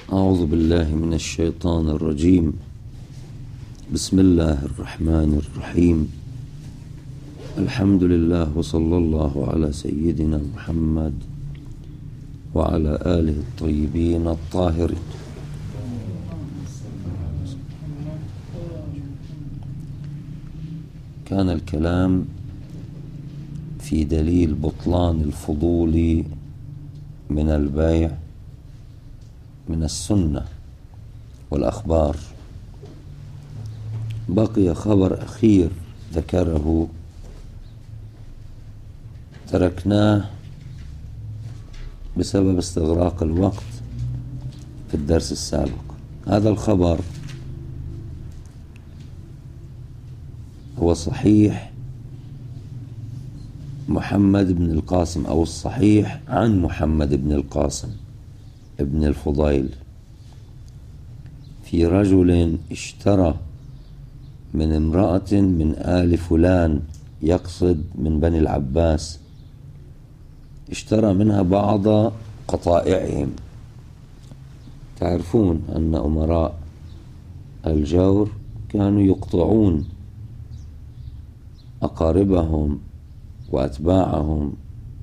أعوذ بالله من الشيطان الرجيم. بسم الله الرحمن الرحيم. الحمد لله وصلى الله على سيدنا محمد وعلى آله الطيبين الطاهرين. كان الكلام في دليل بطلان الفضول من البيع من السنة والأخبار. بقي خبر أخير ذكره تركناه بسبب استغراق الوقت في الدرس السابق. هذا الخبر هو صحيح محمد بن القاسم، أو الصحيح عن محمد بن القاسم ابن الفضيل، في رجل اشترى من امرأة من آل فلان، يقصد من بني العباس، اشترى منها بعض قطائعهم. تعرفون أن أمراء الجور كانوا يقطعون أقاربهم وأتباعهم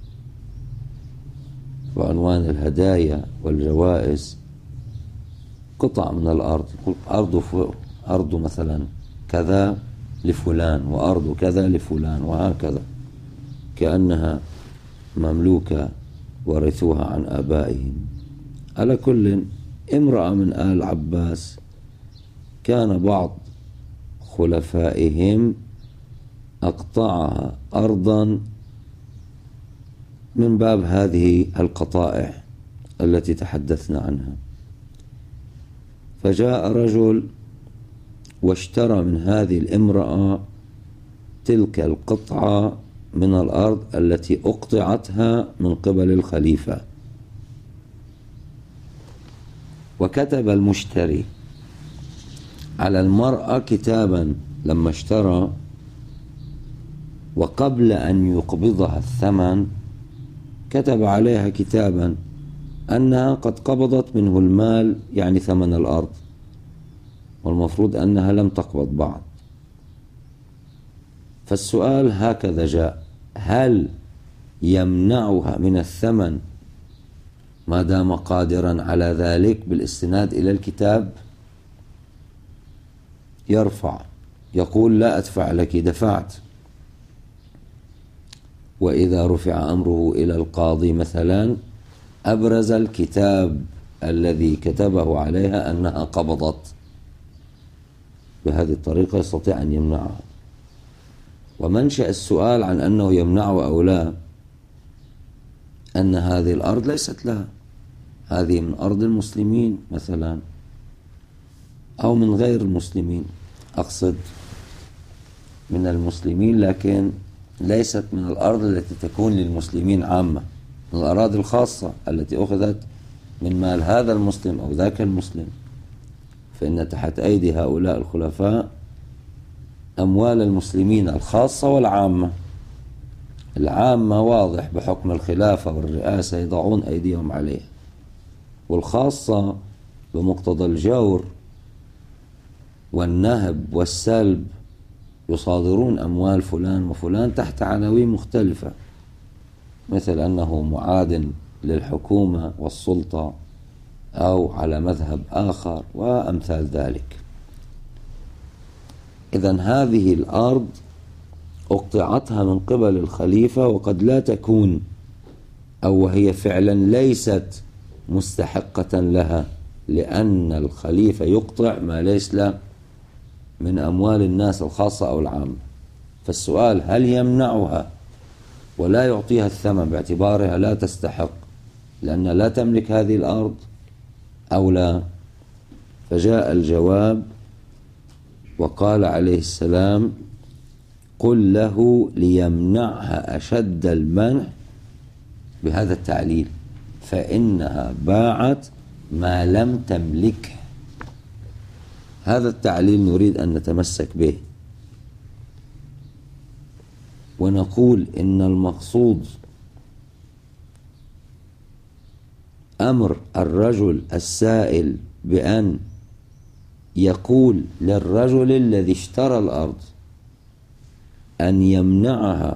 بعنوان الهدايا والجوائز قطع من الأرض. يقول أرض مثلا كذا لفلان وأرض كذا لفلان، وهكذا كأنها مملوكة ورثوها عن آبائهم. على كل، امرأة من آل عباس كان بعض خلفائهم أقطعها أرضا من باب هذه القطائع التي تحدثنا عنها. فجاء رجل واشترى من هذه الامرأة تلك القطعة من الأرض التي أقطعتها من قبل الخليفة، وكتب المشتري على المرأة كتابا لما اشترى، وقبل أن يقبضها الثمن كتب عليها كتابا أنها قد قبضت منه المال، يعني ثمن الأرض، والمفروض أنها لم تقبض بعد. فالسؤال هكذا جاء: هل يمنعها من الثمن ما دام قادرا على ذلك بالاستناد إلى الكتاب؟ يرفع يقول: لا أدفع لك، دفعت. وإذا رفع أمره إلى القاضي مثلا، أبرز الكتاب الذي كتبه عليها أنها قبضت، بهذه الطريقة يستطيع أن يمنعها. ومنشأ السؤال عن أنه يمنعه أو لا أن هذه الأرض ليست لها، هذه من أرض المسلمين مثلا، أو من غير المسلمين، أقصد من المسلمين لكن ليست من الأرض التي تكون للمسلمين عامة، من الأراضي الخاصة التي أخذت من مال هذا المسلم أو ذاك المسلم. فإن تحت أيدي هؤلاء الخلفاء أموال المسلمين الخاصة والعامة. العامة واضح بحكم الخلافة والرئاسة يضعون أيديهم عليها، والخاصة بمقتضى الجور والنهب والسلب يصادرون أموال فلان وفلان تحت عناوين مختلفة، مثل أنه معاد للحكومة والسلطة أو على مذهب آخر وأمثال ذلك. إذن هذه الأرض أقطعتها من قبل الخليفة، وقد لا تكون، أو وهي فعلا ليست مستحقة لها، لأن الخليفة يقطع ما ليس له من أموال الناس الخاصة أو العامة. فالسؤال: هل يمنعها ولا يعطيها الثمن باعتبارها لا تستحق لأنها لا تملك هذه الأرض أو لا؟ فجاء الجواب وقال عليه السلام: قل له ليمنعها أشد المنع بهذا التعليل، فإنها باعت ما لم تملكه. هذا التعليل نريد أن نتمسك به، ونقول إن المقصود أمر الرجل السائل بأن يقول للرجل الذي اشترى الأرض أن يمنعها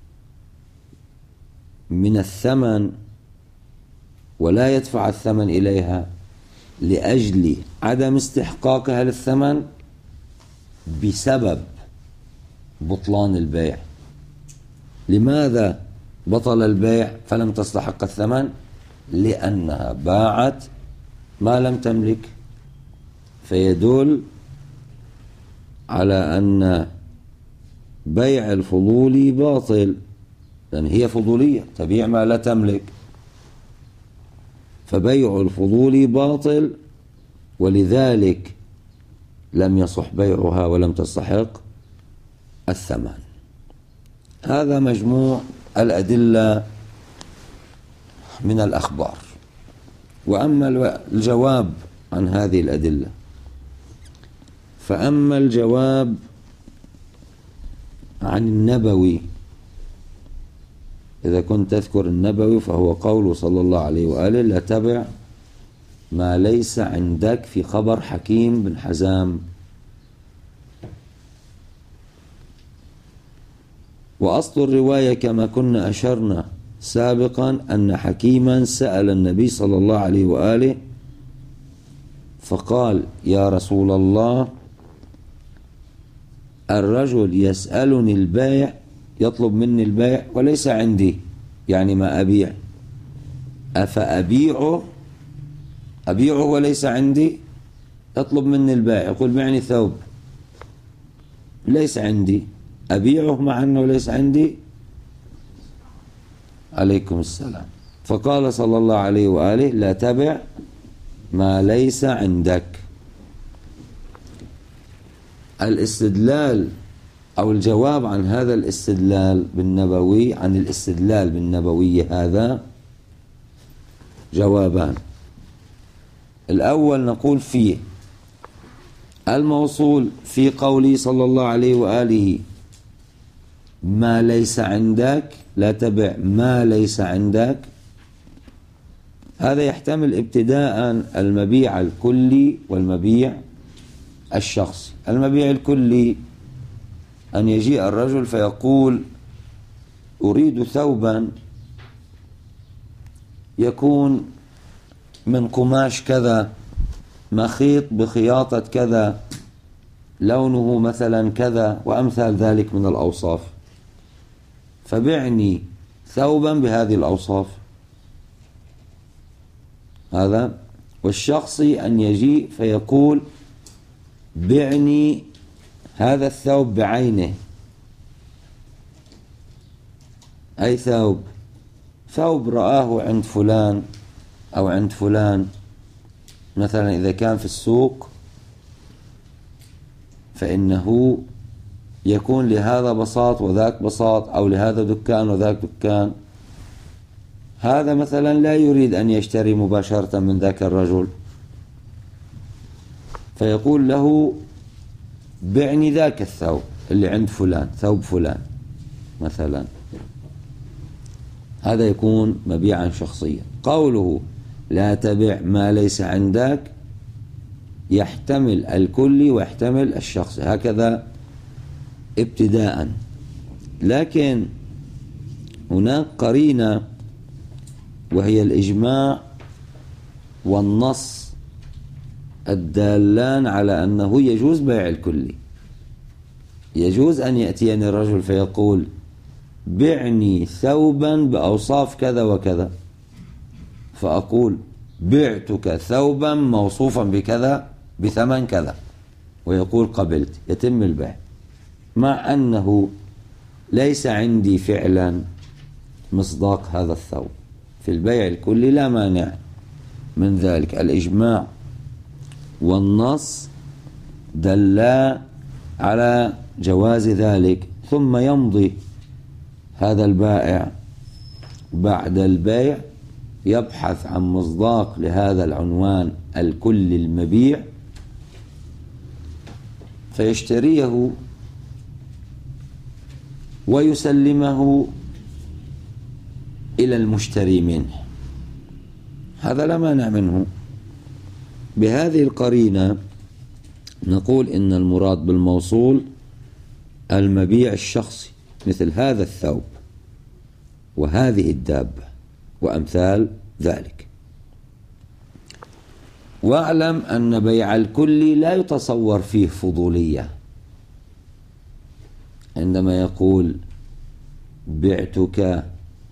من الثمن ولا يدفع الثمن إليها لأجل عدم استحقاقها للثمن بسبب بطلان البيع. لماذا بطل البيع فلم تستحق الثمن؟ لأنها باعت ما لم تملك، فيدل على أن بيع الفضول باطل، لأن هي فضولية تبيع ما لا تملك، فبيع الفضول باطل، ولذلك لم يصح بيعها ولم تستحق الثمن. هذا مجموع الأدلة من الأخبار. وأما الجواب عن هذه الأدلة، فأما الجواب عن النبوي، إذا كنت تذكر النبوي فهو قوله صلى الله عليه وآله: لا تبع ما ليس عندك، في خبر حكيم بن حزام. وأصل الرواية كما كنا أشرنا سابقا أن حكيما سأل النبي صلى الله عليه وآله فقال: يا رسول الله، الرجل يسألني البيع، يطلب مني البيع وليس عندي، يعني ما أبيع، أفأبيعه وليس عندي؟ يطلب مني البيع، يقول: بعني ثوب، ليس عندي، أبيعه مع أنه ليس عندي؟ عليكم السلام. فقال صلى الله عليه وآله: لا تبع ما ليس عندك. الاستدلال أو الجواب عن هذا الاستدلال بالنبوي، عن الاستدلال بالنبوي هذا جوابان. الأول نقول فيه الموصول في قوله صلى الله عليه وآله: ما ليس عندك، لا تبع ما ليس عندك. هذا يحتمل ابتداء المبيع الكلي والمبيع الشخصي. المبيع الكلي أن يجيء الرجل فيقول: أريد ثوبا يكون من قماش كذا، مخيط بخياطة كذا، لونه مثلا كذا، وأمثال ذلك من الأوصاف، فبعني ثوبا بهذه الأوصاف. هذا. والشخصي أن يجيء فيقول: بعني هذا الثوب بعينه. أي ثوب رآه عند فلان أو عند فلان، مثلا إذا كان في السوق فإنه يكون لهذا بساط وذاك بساط، أو لهذا دكان وذاك دكان. هذا مثلا لا يريد أن يشتري مباشرة من ذاك الرجل، فيقول له: بعني ذاك الثوب اللي عند فلان، ثوب فلان مثلا. هذا يكون مبيعا شخصيا. قوله: لا تبع ما ليس عندك يحتمل الكلي ويحتمل الشخصي، هكذا ابتداء. لكن هناك قرينة وهي الإجماع والنص الدالان على أنه يجوز بيع الكلي. يجوز أن يأتيني الرجل فيقول: بعني ثوبا بأوصاف كذا وكذا، فأقول: بعتك ثوبا موصوفا بكذا بثمن كذا، ويقول: قبلت، يتم البيع، مع أنه ليس عندي فعلا مصداق هذا الثوب. في البيع الكلي لا مانع من ذلك. الإجماع والنص دلا على جواز ذلك. ثم يمضي هذا البائع بعد البيع يبحث عن مصداق لهذا العنوان الكلي المبيع، فيشتريه ويسلمه إلى المشتري منه. هذا لا مانع منه. بهذه القرينة نقول إن المراد بالموصول المبيع الشخصي، مثل هذا الثوب وهذه الدابة وأمثال ذلك. واعلم أن بيع الكل لا يتصور فيه فضولية. عندما يقول بعتك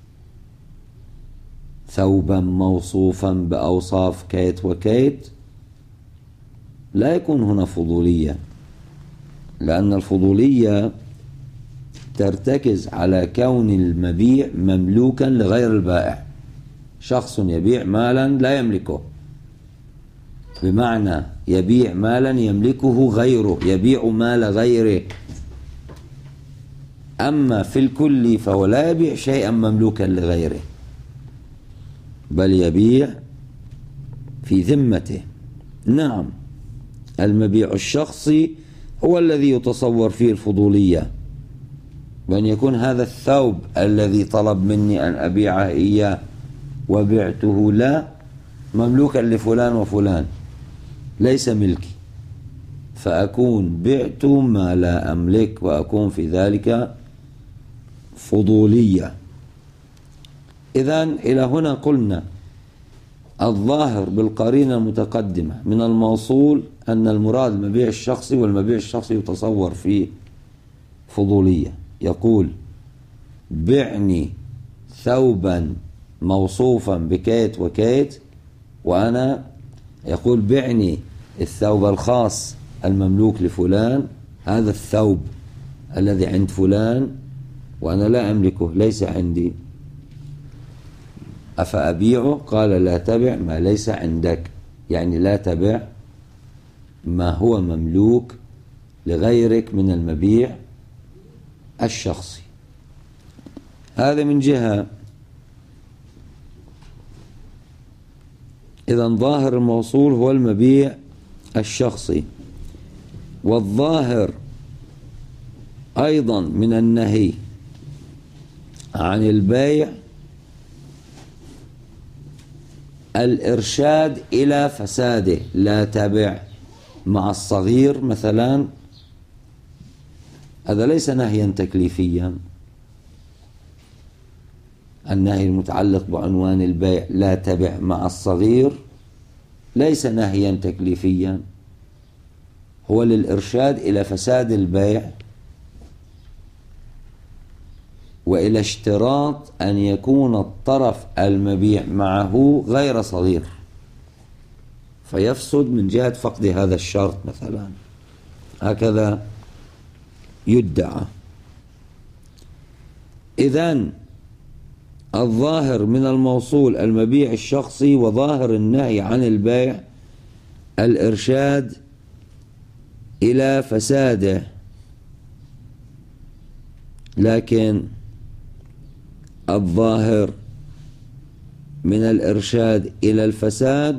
ثوبا موصوفا بأوصاف كيت وكيت، لا يكون هنا فضولية، لأن الفضولية ترتكز على كون المبيع مملوكا لغير البائع. شخص يبيع مالا لا يملكه، بمعنى يبيع مالا يملكه غيره، يبيع مال غيره. أما في الكل فهو لا يبيع شيئا مملوكا لغيره، بل يبيع في ذمته. نعم، المبيع الشخصي هو الذي يتصور فيه الفضولية، بأن يكون هذا الثوب الذي طلب مني أن أبيعه إياه وبعته لا مملوكا لفلان وفلان، ليس ملكي، فأكون بعت ما لا أملك وأكون في ذلك فضولية. إذن إلى هنا قلنا الظاهر بالقرينة المتقدمة من الموصول أن المراد المبيع الشخصي، والمبيع الشخصي يتصور فيه فضولية. يقول بعني ثوبا موصوفا بكيت وكيت، وأنا يقول بعني الثوب الخاص المملوك لفلان، هذا الثوب الذي عند فلان وأنا لا أملكه، ليس عندي، أفأبيعه؟ قال لا تبع ما ليس عندك، يعني لا تبع ما هو مملوك لغيرك من المبيع الشخصي. هذا من جهة. إذن ظاهر الموصول هو المبيع الشخصي. والظاهر أيضا من النهي عن البيع الإرشاد إلى فساده. لا تبع مع الصغير مثلا، هذا ليس نهيا تكليفيا. النهي المتعلق بعنوان البيع لا تبع مع الصغير ليس نهيا تكليفيا، هو للإرشاد إلى فساد البيع وإلى اشتراط أن يكون الطرف المبيع معه غير صغير، فيفسد من جهة فقد هذا الشرط مثلا، هكذا يدعى. إذن الظاهر من الموصول المبيع الشخصي، وظاهر النهي عن البيع الإرشاد إلى فساده. لكن الظاهر من الإرشاد إلى الفساد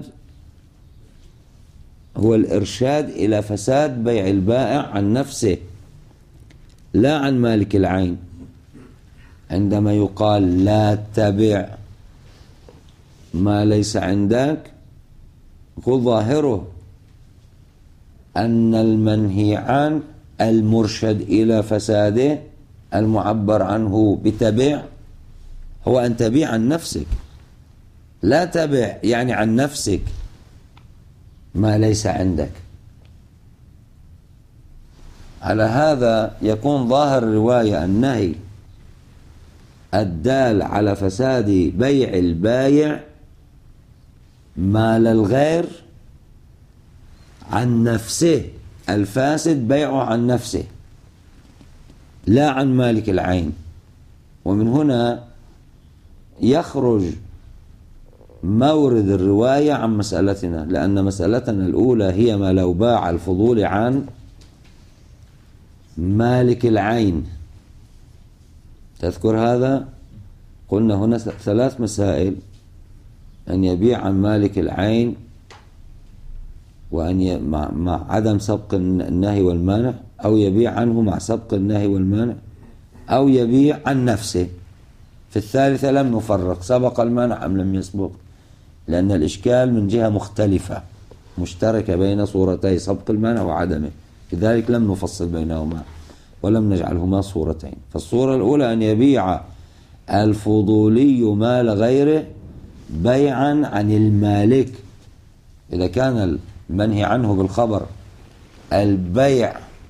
هو الإرشاد إلى فساد بيع البائع عن نفسه لا عن مالك العين. عندما يقال لا تبع ما ليس عندك، هو ظاهره أن المنهي عن المرشد إلى فساده المعبر عنه بتبع هو أن تبيع عن نفسك. لا تبع يعني عن نفسك ما ليس عندك. على هذا يكون ظاهر الرواية النهي الدال على فساد بيع البايع مال الغير عن نفسه، الفاسد بيعه عن نفسه لا عن مالك العين. ومن هنا يخرج مورد الرواية عن مسألتنا، لأن مسألتنا الأولى هي ما لو باع الفضول عن مالك العين. تذكر هذا؟ قلنا هنا 3 مسائل: أن يبيع عن مالك العين، وأن مع عدم سبق النهي والمانع، أو يبيع عنه مع سبق النهي والمانع، أو يبيع عن نفسه. في الثالثة لم نفرق سبق المانع أم لم يسبق. لأن الإشكال من جهة مختلفة مشتركة بين صورتي سبق المانع وعدمه، لذلك لم نفصل بينهما ولم نجعلهما صورتين. فالصورة الأولى أن يبيع الفضولي مال غيره بيعا عن المالك. إذا كان المنهي عنه بالخبر البيع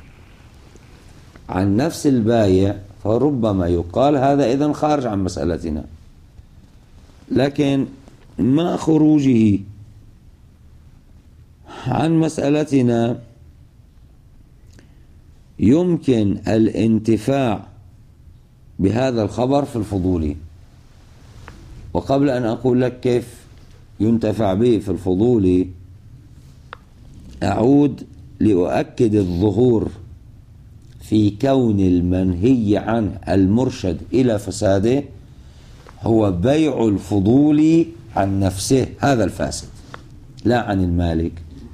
عن نفس البايع فربما يقال هذا إذن خارج عن مسألتنا، لكن مع خروجه عن مسألتنا يمكن الانتفاع بهذا الخبر في الفضولي. وقبل أن أقول لك كيف ينتفع به في الفضولي أعود لأؤكد الظهور في كون المنهي عنه المرشد إلى فساده هو بيع الفضولي عن نفسه، هذا الفاسد لا عن المالك.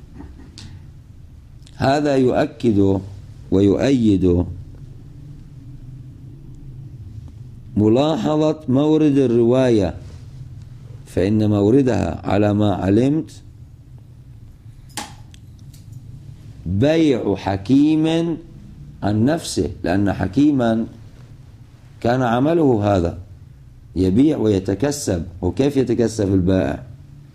هذا يؤكد ويؤيد ملاحظة مورد الرواية، فإن موردها على ما علمت بيع حكيم عن نفسه، لأن حكيما كان عمله هذا يبيع ويتكسب. وكيف يتكسب البائع؟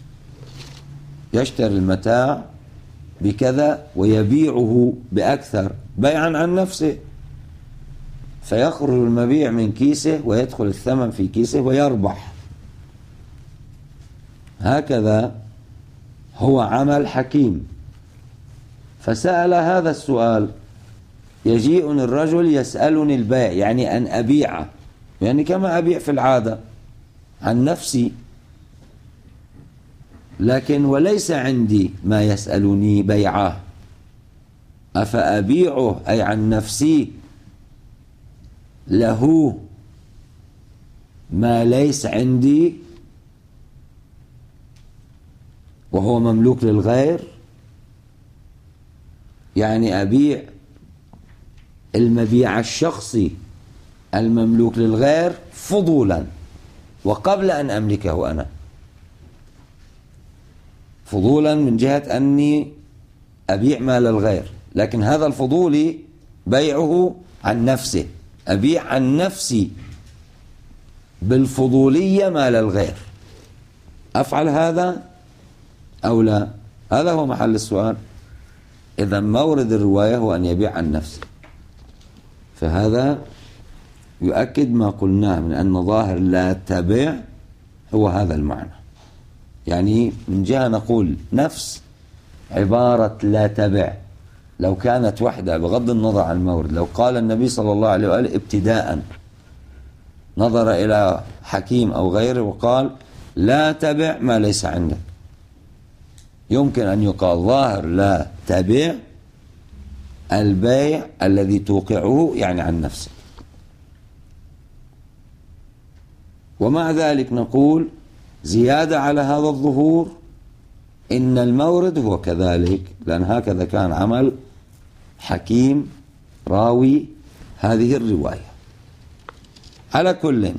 يشتري المتاع بكذا ويبيعه بأكثر بيعا عن نفسه، فيخرج المبيع من كيسه ويدخل الثمن في كيسه ويربح. هكذا هو عمل حكيم. فسأل هذا السؤال، يجيئني الرجل يسألني البيع، يعني أن أبيعه، يعني كما أبيع في العادة عن نفسي، لكن وليس عندي ما يسألني بيعه، أفأبيعه أي عن نفسي له ما ليس عندي وهو مملوك للغير؟ يعني أبيع المبيع الشخصي المملوك للغير فضولا وقبل أن أملكه أنا، فضولا من جهة أني أبيع مال الغير، لكن هذا الفضولي بيعه عن نفسه، أبيع عن نفسي بالفضولية مال الغير. أفعل هذا أو لا؟ هذا هو محل السؤال. إذا مورد الرواية هو أن يبيع عن نفسه، فهذا يؤكد ما قلناه من أن ظاهر لا تبع هو هذا المعنى. يعني من جهة نقول نفس عبارة لا تبع لو كانت وحدة بغض النظر عن المورد، لو قال النبي صلى الله عليه وآله ابتداء نظر إلى حكيم أو غيره وقال لا تبع ما ليس عندك، يمكن أن يقال ظاهر لا تبع البيع الذي توقعه يعني عن نفسه. ومع ذلك نقول زيادة على هذا الظهور إن المورد هو كذلك، لأن هكذا كان عمل حكيم راوي هذه الرواية. على كل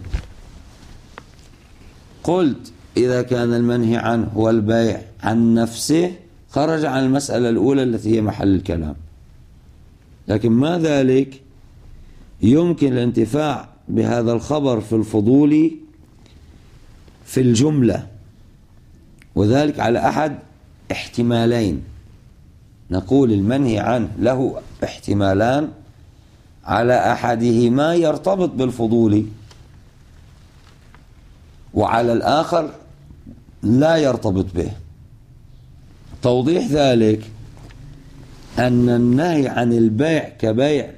قلت إذا كان المنهي عنه هو البيع عن نفسه خرج عن المسألة الأولى التي هي محل الكلام، لكن ما ذلك يمكن الانتفاع بهذا الخبر في الفضول في الجملة، وذلك على أحد احتمالين. نقول المنهي عنه له احتمالان، على أحدهما يرتبط بالفضول وعلى الآخر لا يرتبط به. توضيح ذلك أن النهي عن البيع كبيع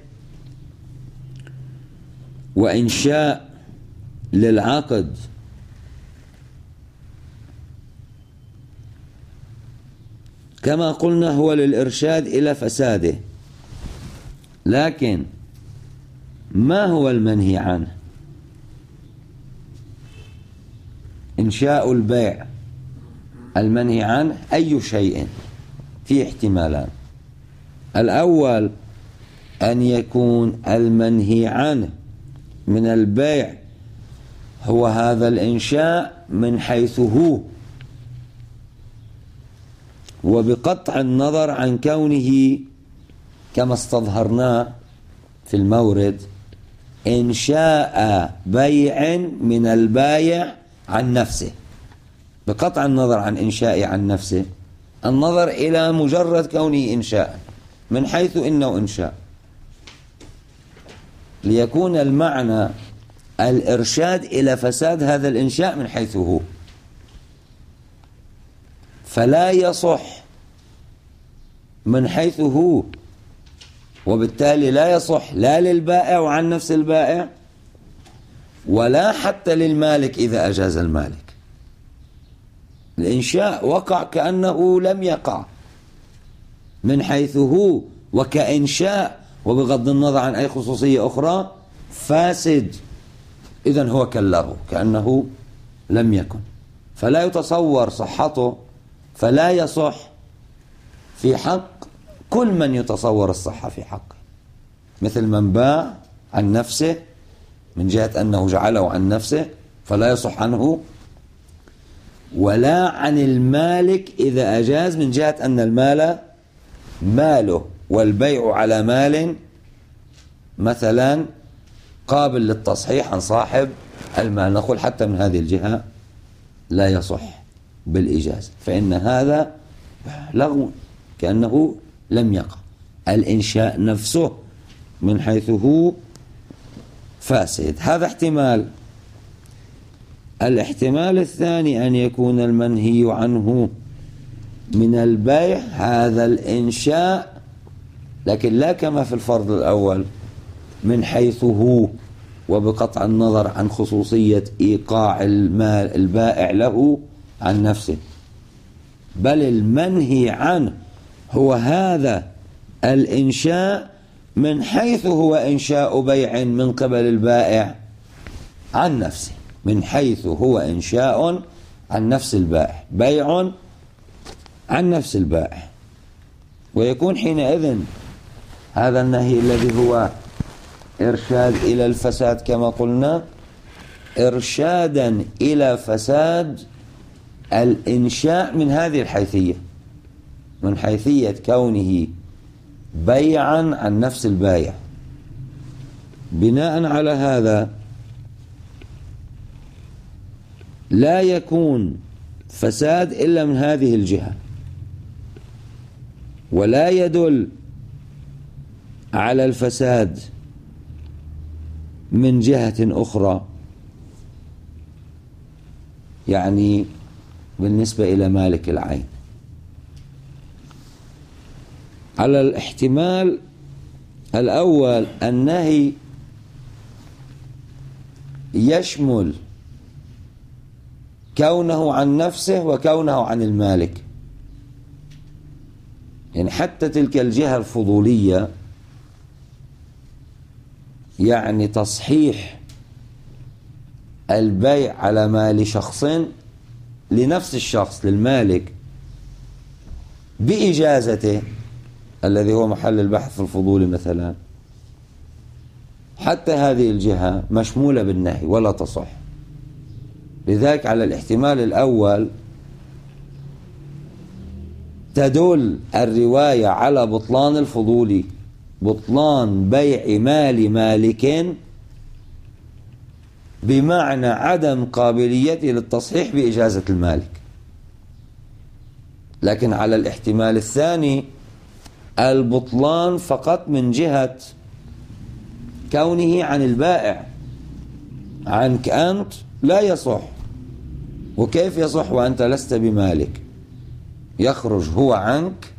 وإنشاء للعقد كما قلنا هو للإرشاد إلى فساده، لكن ما هو المنهي عنه؟ إنشاء البيع المنهي عنه أي شيء؟ في احتمالان. الأول أن يكون المنهي عنه من البيع هو هذا الإنشاء من حيث هو، وبقطع النظر عن كونه كما استظهرناه في المورد إنشاء بيع من البايع عن نفسه، بقطع النظر عن إنشاء عن نفسه، النظر إلى مجرد كونه إنشاء من حيث إنه إنشاء، ليكون المعنى الإرشاد إلى فساد هذا الإنشاء من حيث هو، فلا يصح من حيث هو، وبالتالي لا يصح لا للبائع وعن نفس البائع ولا حتى للمالك إذا أجاز المالك. الإنشاء وقع كأنه لم يقع من حيث هو وكإنشاء، وبغض النظر عن أي خصوصية أخرى فاسد، إذن هو كاللغو كأنه لم يكن، فلا يتصور صحته، فلا يصح في حق كل من يتصور الصحة في حقه، مثل من باع عن نفسه من جهة أنه جعله عن نفسه فلا يصح عنه، ولا عن المالك إذا أجاز من جهة أن المال ماله والبيع على مال مثلا قابل للتصحيح عن صاحب المال، نقول حتى من هذه الجهة لا يصح بالإجازة، فإن هذا لغو كأنه لم يقع. الإنشاء نفسه من حيث هو فاسد، هذا احتمال. الاحتمال الثاني أن يكون المنهي عنه من البيع هذا الإنشاء، لكن لا كما في الفرض الأول من حيث هو وبقطع النظر عن خصوصية إيقاع المال البائع له عن نفسه، بل المنهي عنه هو هذا الإنشاء من حيث هو إنشاء بيع من قبل البائع عن نفسه، من حيث هو إنشاء عن نفس البائع، بيع عن نفس البائع، ويكون حينئذ هذا النهي الذي هو إرشاد إلى الفساد كما قلنا إرشادا إلى فساد الإنشاء من هذه الحيثية، من حيثية كونه بيعا عن نفس البائع. بناء على هذا لا يكون فساد إلا من هذه الجهة، ولا يدل على الفساد من جهة أخرى، يعني بالنسبة إلى مالك العين. على الاحتمال الأول النهي يشمل كونه عن نفسه وكونه عن المالك، يعني حتى تلك الجهة الفضولية، يعني تصحيح البيع على مال شخص لنفس الشخص للمالك بإجازته الذي هو محل البحث الفضولي مثلا، حتى هذه الجهة مشمولة بالنهي ولا تصح. لذلك على الاحتمال الأول تدل الرواية على بطلان الفضولي، بطلان بيع مال مالك بمعنى عدم قابليته للتصحيح بإجازة المالك. لكن على الاحتمال الثاني البطلان فقط من جهة كونه عن البائع، عنك أنت لا يصح. وكيف يصح وأنت لست بمالك؟ يخرج هو عنك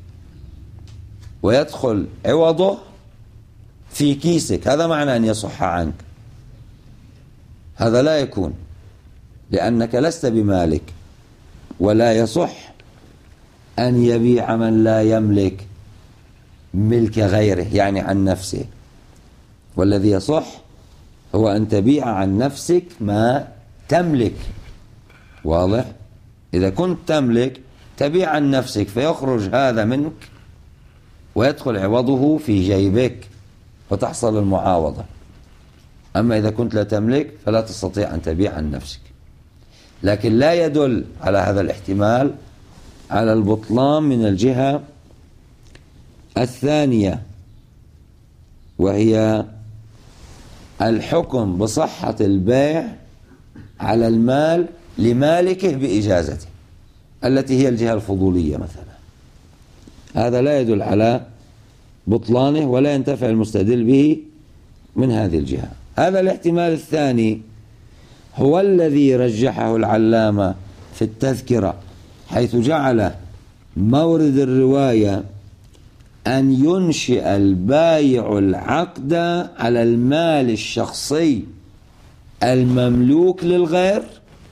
ويدخل عوضه في كيسك، هذا معنى أن يصح عنك. هذا لا يكون، لأنك لست بمالك، ولا يصح أن يبيع من لا يملك ملك غيره يعني عن نفسه. والذي يصح هو أن تبيع عن نفسك ما تملك، واضح؟ إذا كنت تملك تبيع عن نفسك فيخرج هذا منك ويدخل عوضه في جيبك وتحصل المعاوضة. أما إذا كنت لا تملك فلا تستطيع أن تبيع عن نفسك. لكن لا يدل على هذا الاحتمال على البطلان من الجهة الثانية، وهي الحكم بصحة البيع على المال لمالكه بإجازته، التي هي الجهة الفضولية مثلا. هذا لا يدل على بطلانه ولا ينتفع المستدل به من هذه الجهة. هذا الاحتمال الثاني هو الذي رجحه العلامة في التذكرة، حيث جعل مورد الرواية أن ينشئ البايع العقد على المال الشخصي المملوك للغير.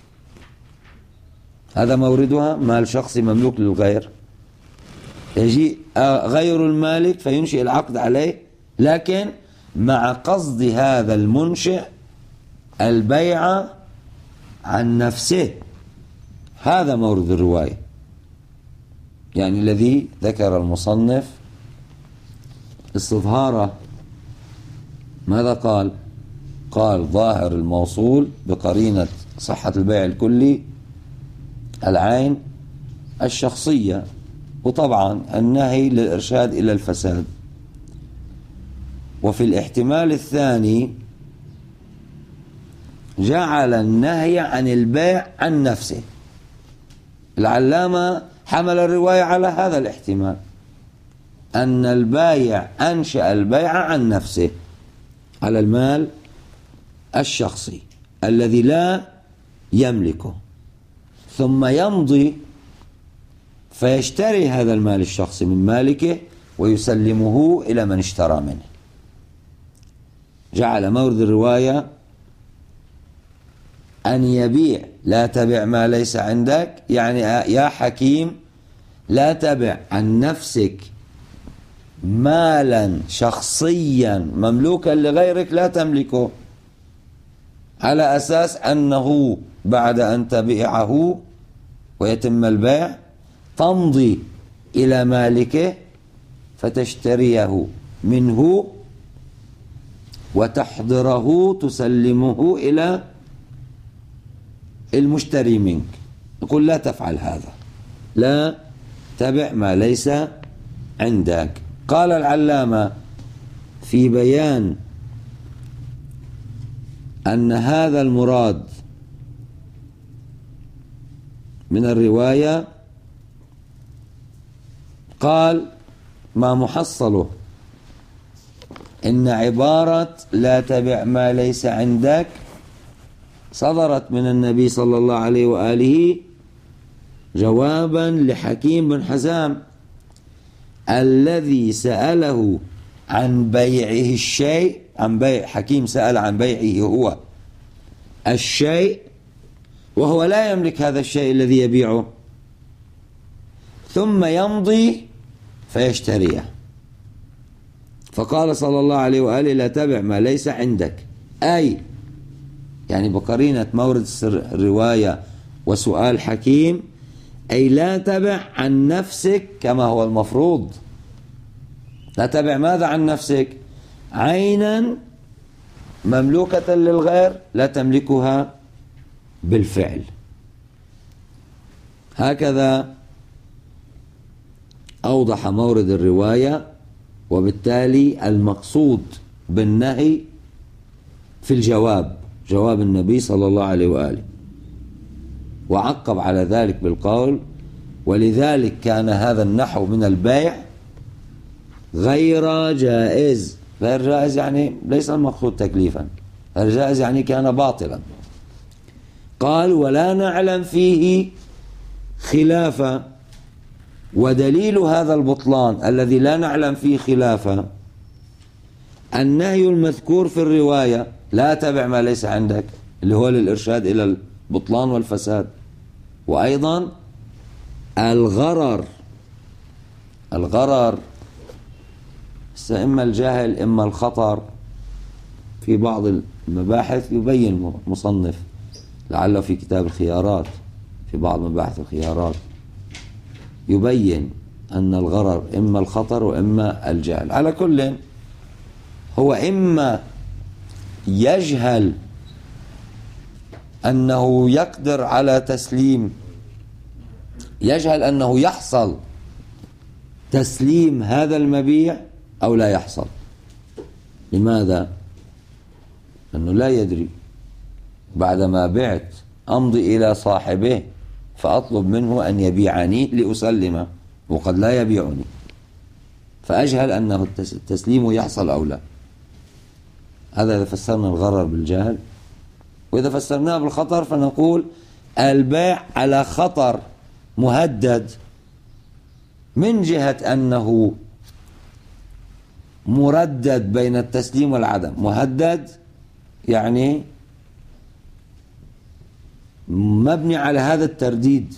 هذا موردها، مال شخصي مملوك للغير، يجي غير المالك فينشئ العقد عليه، لكن مع قصد هذا المنشئ البيع عن نفسه. هذا مورد الرواية، يعني الذي ذكر المصنف استظهاره. ماذا قال؟ قال ظاهر الموصول بقرينة صحة البيع الكلي العين الشخصية، وطبعا النهي للإرشاد إلى الفساد. وفي الاحتمال الثاني جعل النهي عن البيع عن نفسه. العلامة حمل الرواية على هذا الاحتمال، أن البايع أنشأ البيع عن نفسه على المال الشخصي الذي لا يملكه، ثم يمضي فيشتري هذا المال الشخصي من مالكه ويسلمه إلى من اشترى منه. جعل مورد الرواية أن يبيع. لا تبع ما ليس عندك، يعني يا حكيم لا تبع عن نفسك مالا شخصيا مملوكا لغيرك لا تملكه، على أساس أنه بعد أن تبيعه ويتم البيع تمضي إلى مالكه فتشتريه منه وتحضره تسلمه إلى المشتري منك. يقول لا تفعل هذا، لا تبع ما ليس عندك. قال العلامة في بيان أن هذا المراد من الرواية، قال ما محصله إن عبارة لا تبع ما ليس عندك صدرت من النبي صلى الله عليه وآله جوابا لحكيم بن حزام الذي سأله عن بيعه الشيء، عن بيع حكيم سأل عن بيعه هو الشيء وهو لا يملك هذا الشيء الذي يبيعه، ثم يمضي فيشتريه. فقال صلى الله عليه وآله لا تبع ما ليس عندك، أي يعني بقرينة مورد الرواية وسؤال حكيم، أي لا تبع عن نفسك كما هو المفروض. لا تبع ماذا عن نفسك؟ عينا مملوكة للغير لا تملكها بالفعل. هكذا أوضح مورد الرواية، وبالتالي المقصود بالنهي في الجواب، جواب النبي صلى الله عليه وآله، وعقب على ذلك بالقول ولذلك كان هذا النحو من البيع غير جائز. غير جائز يعني ليس المقصود تكليفا، غير جائز يعني كان باطلا. قال ولا نعلم فيه خلافا، ودليل هذا البطلان الذي لا نعلم فيه خلافا النهي المذكور في الرواية لا تبع ما ليس عندك، اللي هو للإرشاد إلى البطلان والفساد، وأيضا الغرر إما الجهل إما الخطر. في بعض المباحث يبين مصنف لعله في كتاب الخيارات، في بعض مباحث الخيارات يبين أن الغرر إما الخطر وإما الجهل. على كل هو إما يجهل أنه يقدر على تسليم يجهل أنه يحصل تسليم هذا المبيع أو لا يحصل. لماذا؟ أنه لا يدري. بعدما بعت أمضي إلى صاحبه فأطلب منه أن يبيعني لأسلمه، وقد لا يبيعني، فأجهل أنه التسليم يحصل أو لا. هذا إذا فسرنا الغرر بالجهل. وإذا فسرناه بالخطر فنقول البيع على خطر مهدد، من جهة أنه مردد بين التسليم والعدم. مهدد يعني مبني على هذا الترديد،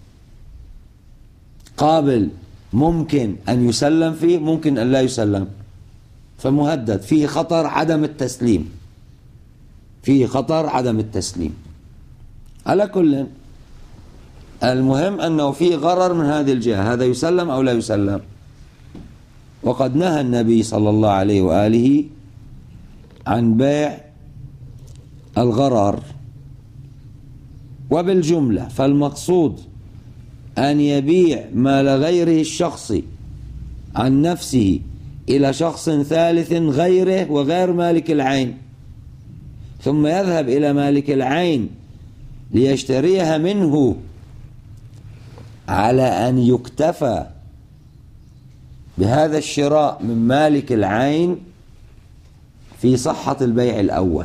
قابل، ممكن أن يسلم فيه، ممكن أن لا يسلم، فمهدد، فيه خطر عدم التسليم، فيه خطر عدم التسليم. على كل، المهم أنه فيه غرر من هذه الجهة، هذا يسلم أو لا يسلم. وقد نهى النبي صلى الله عليه وآله عن بيع الغرر. وبالجملة فالمقصود أن يبيع مال غيره الشخصي عن نفسه إلى شخص ثالث غيره وغير مالك العين، ثم يذهب إلى مالك العين ليشتريها منه على أن يكتفى بهذا الشراء من مالك العين في صحة البيع الأول.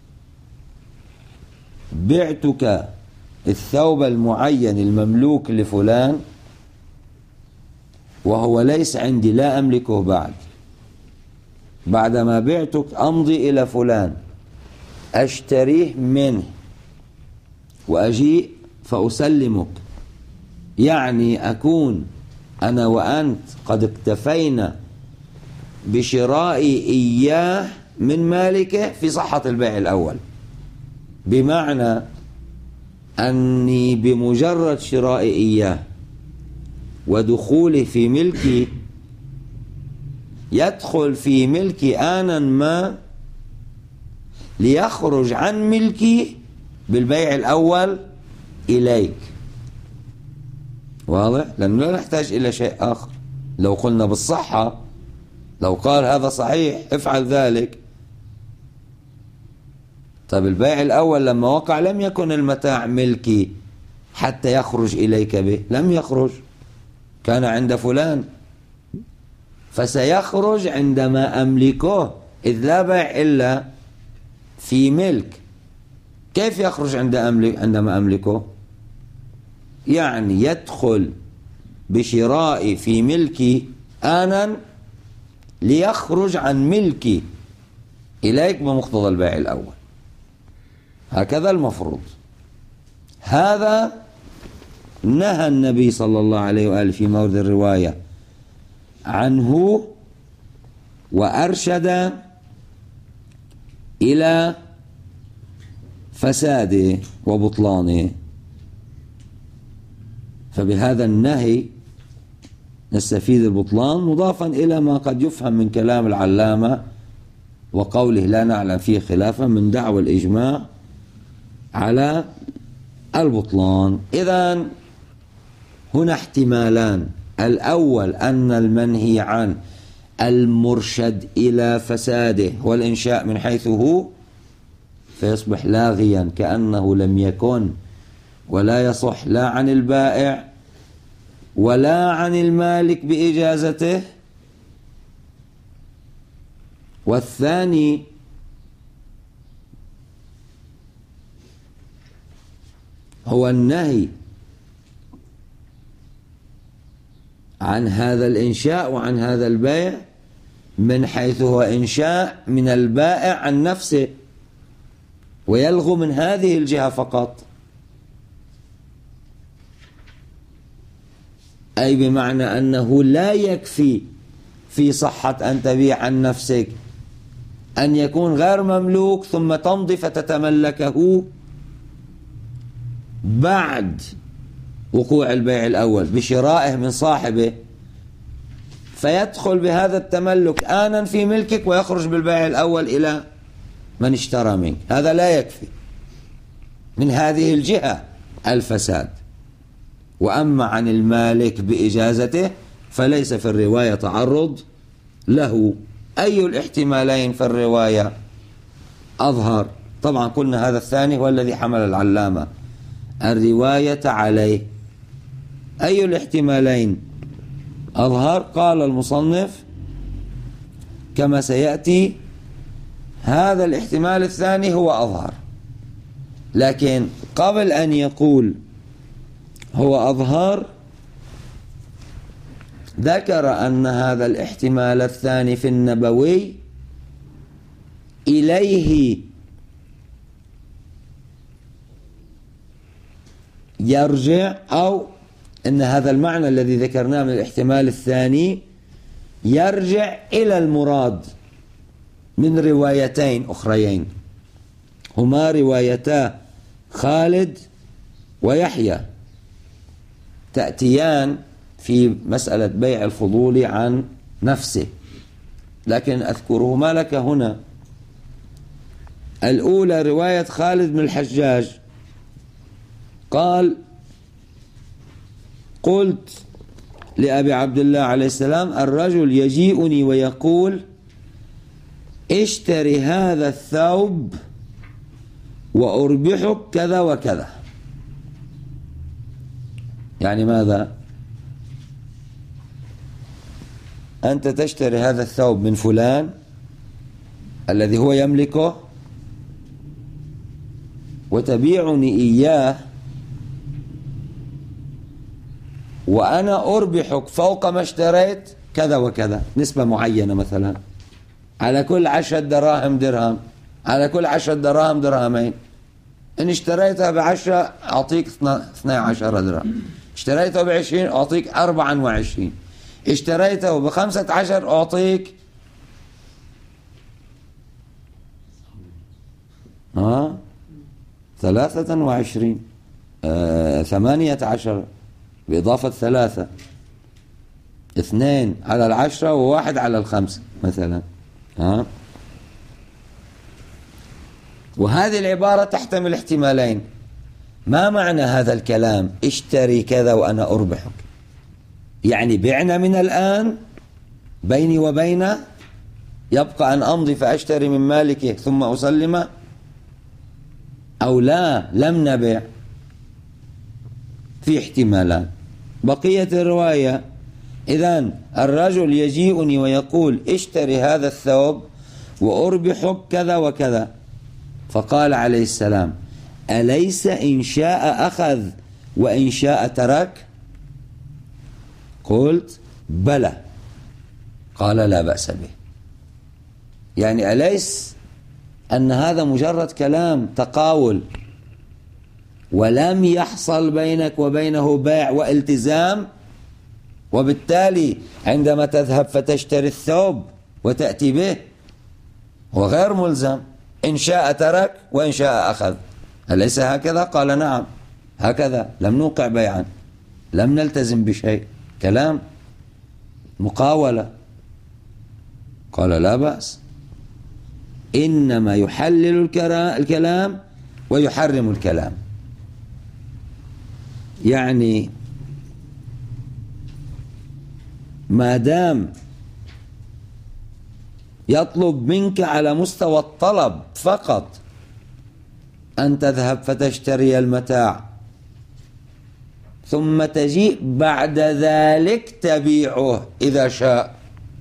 بعتك الثوب المعين المملوك لفلان وهو ليس عندي، لا أملكه بعد. بعدما بعتك أمضي إلى فلان أشتريه منه وأجيء فأسلمك، يعني أكون أنا وأنت قد اكتفينا بشرائي إياه من مالكه في صحة البيع الأول، بمعنى أني بمجرد شرائي إياه ودخوله في ملكي يدخل في ملكي آنا ما ليخرج عن ملكي بالبيع الأول إليك. واضح؟ لأنه لا نحتاج إلى شيء آخر. لو قلنا بالصحة، لو قال هذا صحيح افعل ذلك، طيب البيع الأول لما وقع لم يكن المتاع ملكي حتى يخرج إليك به، لم يخرج، كان عند فلان، فسيخرج عندما أملكه، إذ لا بيع إلا في ملك. كيف يخرج عندما أملكه؟ يعني يدخل بشرائي في ملكي آنا ليخرج عن ملكي إليك بمقتضى البيع الأول. هكذا المفروض. هذا نهى النبي صلى الله عليه وآله في مورد الرواية عنه، وأرشد إلى فساده وبطلانه. فبهذا النهي نستفيد البطلان، مضافا إلى ما قد يفهم من كلام العلامة وقوله لا نعلم فيه خلافا من دعوى الإجماع على البطلان. إذن هنا احتمالان: الأول أن المنهي عن المرشد إلى فساده والإنشاء من حيث هو، فيصبح لاغيا كأنه لم يكن، ولا يصح لا عن البائع ولا عن المالك بإجازته. والثاني هو النهي عن هذا الإنشاء وعن هذا البيع من حيث هو إنشاء من البائع عن نفسه، ويلغو من هذه الجهة فقط، أي بمعنى أنه لا يكفي في صحة أن تبيع عن نفسك أن يكون غير مملوك ثم تمضي فتتملكه بعد وقوع البيع الأول بشرائه من صاحبه، فيدخل بهذا التملك آنا في ملكك ويخرج بالبيع الأول إلى من اشترى منك. هذا لا يكفي. من هذه الجهة الفساد. وأما عن المالك بإجازته فليس في الرواية تعرض له. أي الاحتمالين في الرواية أظهر؟ طبعا قلنا هذا الثاني هو الذي حمل العلامة الرواية عليه. أي الاحتمالين أظهر؟ قال المصنف كما سيأتي هذا الاحتمال الثاني هو أظهر، لكن قبل أن يقول هو أظهر ذكر أن هذا الاحتمال الثاني في النبوي إليه يرجع، أو أن هذا المعنى الذي ذكرناه من الاحتمال الثاني يرجع إلى المراد من روايتين أخريين هما روايتا خالد ويحيى تأتيان في مسألة بيع الفضول عن نفسه، لكن أذكرهما لك هنا. الأولى رواية خالد بن الحجاج قال: قلت لأبي عبد الله عليه السلام: الرجل يجيئني ويقول اشتري هذا الثوب وأربحك كذا وكذا. يعني ماذا؟ أنت تشتري هذا الثوب من فلان الذي هو يملكه وتبيعني إياه، وأنا أربحك فوق ما اشتريت كذا وكذا، نسبة معينة، مثلا على كل 10 دراهم درهم، على كل 10 دراهم درهمين. إن اشتريتها ب10 أعطيك 12 درهم، اشتريته ب20 أعطيك 24، اشتريته ب15 أعطيك 23 18 بإضافة 3 2 على 10 و1 على 5 مثلا. وهذه العبارة تحتمل احتمالين. ما معنى هذا الكلام؟ اشتري كذا وأنا أربحك، يعني بعنا من الآن بيني وبينه، يبقى أن أمضي فأشتري من مالكه ثم أسلمه، أو لا لم نبع؟ في احتمالان. بقية الرواية: إذن الرجل يجيئني ويقول اشتري هذا الثوب وأربحك كذا وكذا، فقال عليه السلام: أليس إن شاء أخذ وإن شاء ترك؟ قلت: بلى. قال: لا بأس به. يعني أليس أن هذا مجرد كلام تقاول ولم يحصل بينك وبينه بيع والتزام، وبالتالي عندما تذهب فتشتري الثوب وتأتي به هو غير ملزم، إن شاء ترك وإن شاء أخذ. أليس هكذا؟ قال: نعم هكذا، لم نوقع بيعا، لم نلتزم بشيء، كلام مقاولة. قال: لا بأس، إنما يحلل الكلام ويحرم الكلام. يعني ما دام يطلب منك على مستوى الطلب فقط أن تذهب فتشتري المتاع ثم تجيء بعد ذلك تبيعه إذا شاء،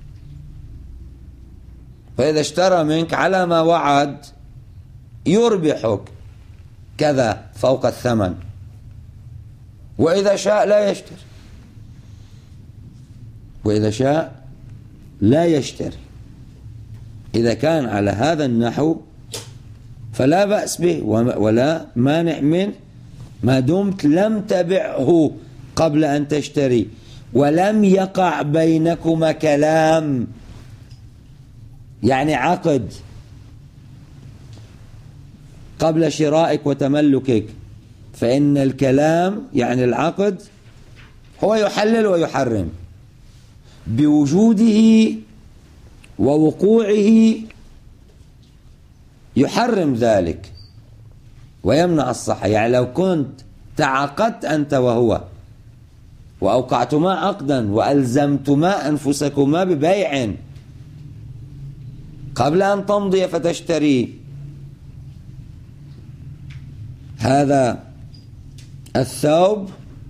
فإذا اشترى منك على ما وعد يربحك كذا فوق الثمن، وإذا شاء لا يشتري، وإذا شاء لا يشتري. إذا كان على هذا النحو فلا بأس به ولا مانع منه، ما دمت لم تبعه قبل أن تشتري ولم يقع بينكما كلام، يعني عقد قبل شرائك وتملكك. فإن الكلام يعني العقد هو يحلل ويحرم بوجوده ووقوعه، يحرم ذلك ويمنع الصحة. يعني لو كنت تعاقدت أنت وهو وأوقعتما عقدا وألزمتما أنفسكما ببيع قبل أن تمضي فتشتري هذا الثوب،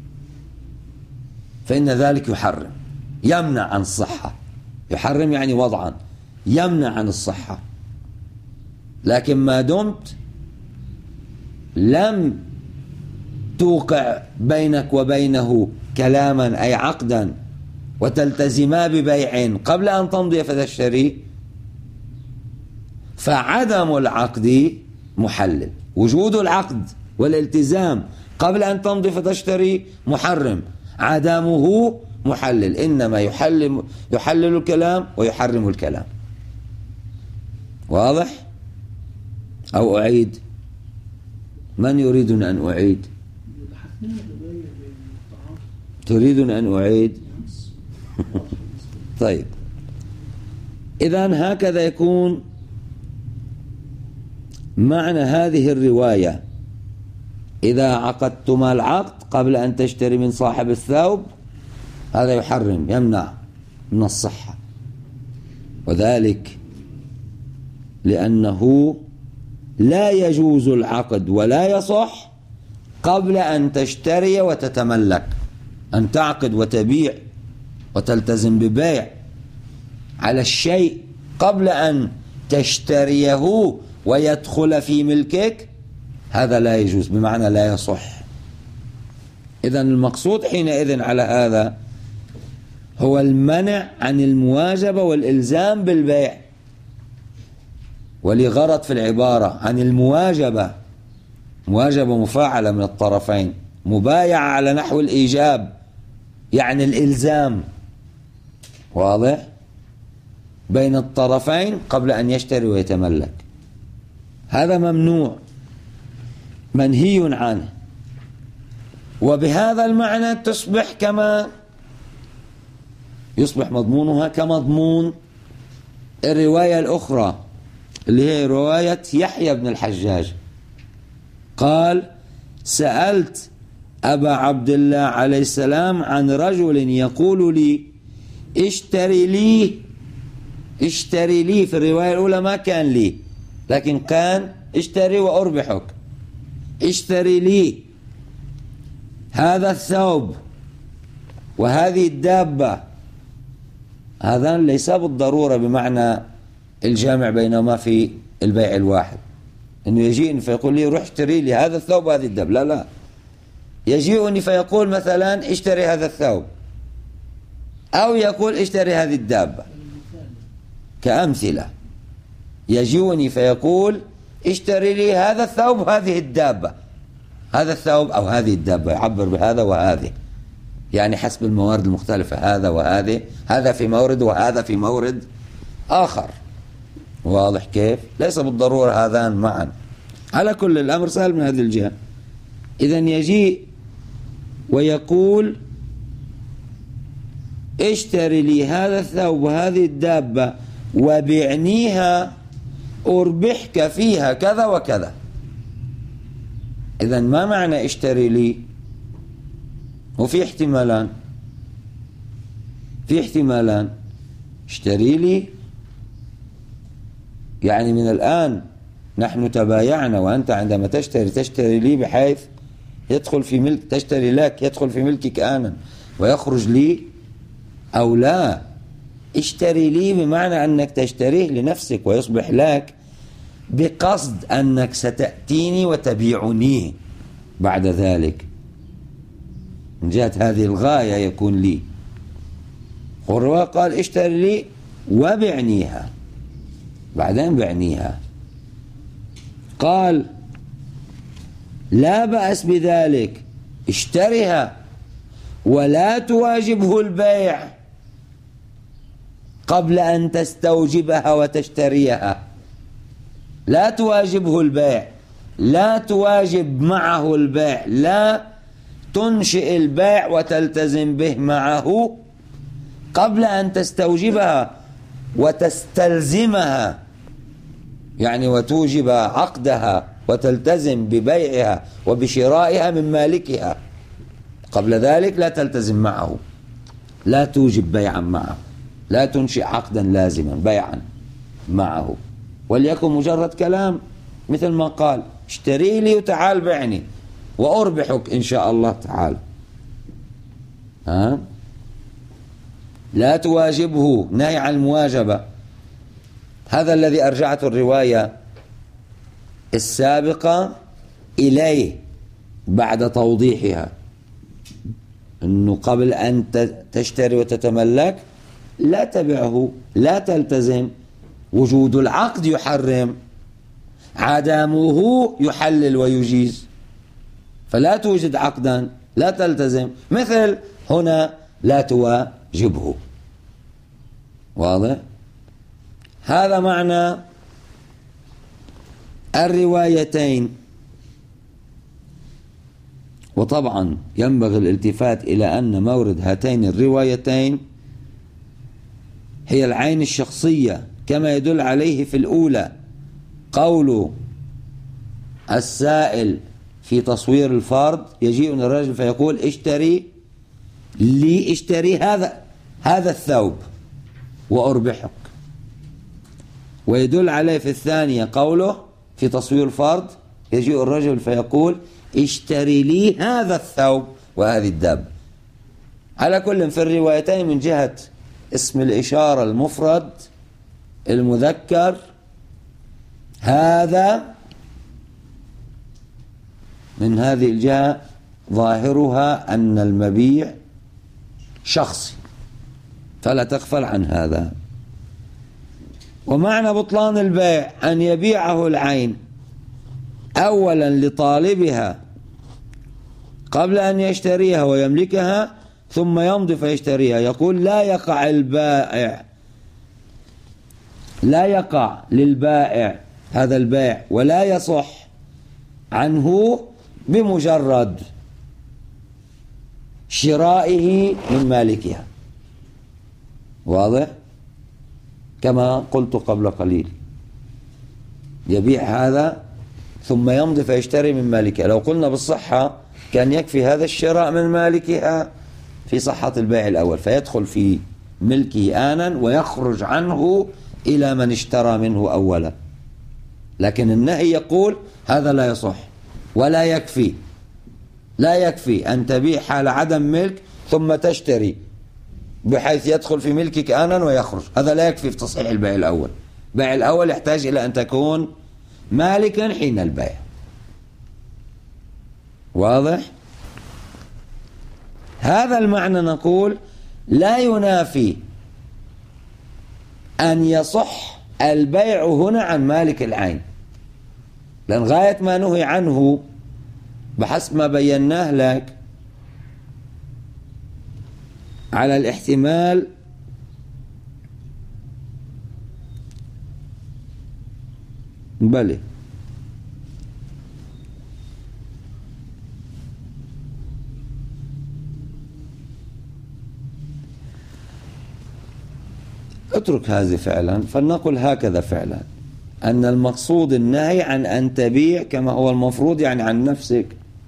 فإن ذلك يحرم، يمنع عن الصحة. يحرم يعني وضعا، يمنع عن الصحة. لكن ما دمت لم توقع بينك وبينه كلاما أي عقدا وتلتزما ببيع قبل أن تمضي فتشتري، فعدم العقد محلل. وجود العقد والالتزام قبل أن تمضي فتشتري محرم، عدمه محلل. إنما يحلل الكلام ويحرم الكلام. واضح؟ أو أعيد؟ من يريد أن أعيد؟ تريدون أن أعيد؟ طيب، إذن هكذا يكون معنى هذه الرواية: إذا عقدتما العقد قبل أن تشتري من صاحب الثوب، هذا يحرم، يمنع من الصحة. وذلك لأنه لا يجوز العقد ولا يصح قبل أن تشتري وتتملك. أن تعقد وتبيع وتلتزم ببيع على الشيء قبل أن تشتريه ويدخل في ملكك، هذا لا يجوز، بمعنى لا يصح. إذن المقصود حينئذ على هذا هو المنع عن المواجبة والإلزام بالبيع. ولغرض في العبارة عن المواجبة، مواجبة مفاعلة من الطرفين، مبايعة على نحو الإيجاب يعني الإلزام، واضح، بين الطرفين قبل أن يشتري ويتملك. هذا ممنوع، منهي عنه. وبهذا المعنى تصبح كما يصبح مضمونها كمضمون الرواية الأخرى اللي هي رواية يحيى بن الحجاج. قال: سألت أبا عبد الله عليه السلام عن رجل يقول لي اشتري لي. في الرواية الأولى ما كان لي، لكن كان اشتري وأربحك. اشتري لي هذا الثوب وهذه الدابة. هذا ليس بالضرورة بمعنى الجامع بينهما في البيع الواحد، انه يجيني فيقول لي روح اشتري لي هذا الثوب وهذه الدابة. لا، يجيئني فيقول مثلا اشتري هذا الثوب، او يقول اشتري هذه الدابة كأمثلة. يجيئني فيقول اشتري لي هذا الثوب وهذه الدابة. هذا الثوب أو هذه الدابة يعبر بهذا وهذه، يعني حسب الموارد المختلفة، هذا وهذه، هذا في مورد وهذا في مورد آخر. واضح كيف؟ ليس بالضرورة هذان معا. على كل الأمر سهل من هذه الجهة. إذن يجيء ويقول اشتري لي هذا الثوب وهذه الدابة وبعنيها أربحك فيها كذا وكذا. إذن ما معنى اشتري لي؟ وفي احتمالان. اشتري لي يعني من الآن نحن تبايعنا، وأنت عندما تشتري لي بحيث يدخل في ملك، تشتري لك يدخل في ملكك آنا ويخرج لي، أو لا، اشتري لي بمعنى أنك تشتريه لنفسك ويصبح لك بقصد أنك ستأتيني وتبيعني بعد ذلك. من جهة هذه الغاية يكون لي. والرواية قال اشتري لي وبعنيها، بعدين بعنيها. قال لا بأس بذلك، اشتريها ولا تواجبه البيع قبل أن تستوجبها وتشتريها. لا تواجبه البيع، لا تواجب معه البيع، لا تنشئ البيع وتلتزم به معه قبل أن تستوجبها وتستلزمها، يعني وتوجب عقدها وتلتزم ببيعها وبشرائها من مالكها قبل ذلك لا تلتزم معه، لا توجب بيعا معه، لا تنشئ عقدا لازما بيعا معه، وليكن مجرد كلام مثل ما قال اشتري لي وتعال بعني وأربحك إن شاء الله تعالى. لا تواجبه، نهي عن المواجبة. هذا الذي أرجعت الرواية السابقة إليه بعد توضيحها، أنه قبل أن تشتري وتتملك لا تبعه، لا تلتزم. وجود العقد يحرم، عدمه يحلل ويجيز، فلا توجد عقدا لا تلتزم. مثل هنا لا تواجبه. واضح؟ هذا معنى الروايتين. وطبعا ينبغي الالتفات إلى أن مورد هاتين الروايتين هي العين الشخصية، كما يدل عليه في الأولى قول السائل في تصوير الفرد، يجيء الرجل فيقول اشتري لي، اشتري هذا الثوب وأربحك. ويدل عليه في الثانية قوله في تصوير الفرد، يجيء الرجل فيقول اشتري لي هذا الثوب وهذه الدابة. على كل في الروايتين من جهة اسم الإشارة المفرد المذكر هذا، من هذه الجهة ظاهرها أن المبيع شخصي، فلا تغفل عن هذا. ومعنى بطلان البيع أن يبيعه العين أولا لطالبها قبل أن يشتريها ويملكها، ثم يمضي فيشتريها. يقول لا يقع للبائع هذا البيع ولا يصح عنه بمجرد شرائه من مالكها. واضح؟ كما قلت قبل قليل، يبيع هذا ثم يمضي فيشتري من مالكها. لو قلنا بالصحة كان يكفي هذا الشراء من مالكها في صحة البيع الأول، فيدخل في ملكه آنا ويخرج عنه إلى من اشترى منه أولا. لكن النهي يقول هذا لا يصح، ولا يكفي، لا يكفي أن تبيع حال عدم ملك ثم تشتري بحيث يدخل في ملكك آنا ويخرج. هذا لا يكفي في تصحيح البيع الأول. البيع الأول يحتاج إلى أن تكون مالكا حين البيع. واضح؟ هذا المعنى نقول لا ينافي أن يصح البيع هنا عن مالك العين، لأن غاية ما نهي عنه بحسب ما بيناه لك على الاحتمال بلى اترك هذه فعلا، فلنقل هكذا فعلا أن المقصود النهي عن أن تبيع كما هو المفروض، يعني عن نفسك،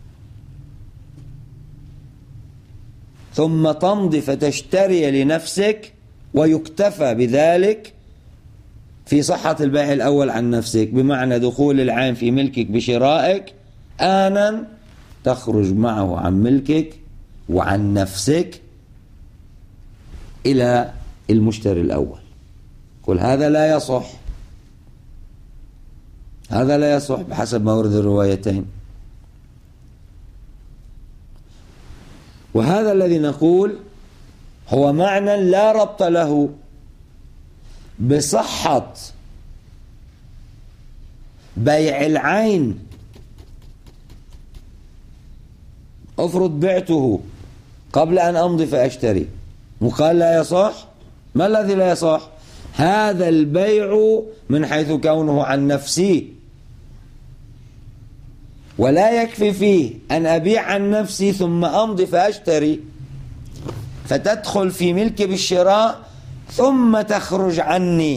ثم تمضي فتشتري لنفسك ويكتفى بذلك في صحة البيع الأول عن نفسك، بمعنى دخول العين في ملكك بشرائك آنا تخرج معه عن ملكك وعن نفسك إلى المشتري الأول. قل هذا لا يصح، هذا لا يصح بحسب ما ورد الروايتين. وهذا الذي نقول هو معنى لا ربط له بصحة بيع العين. افرض بعته قبل أن أمضي فأشتري وقال لا يصح. ما الذي لا يصح؟ هذا البيع من حيث كونه عن نفسي، ولا يكفي فيه أن أبيع عن نفسي ثم أمضي فأشتري فتدخل في ملكي بالشراء ثم تخرج عني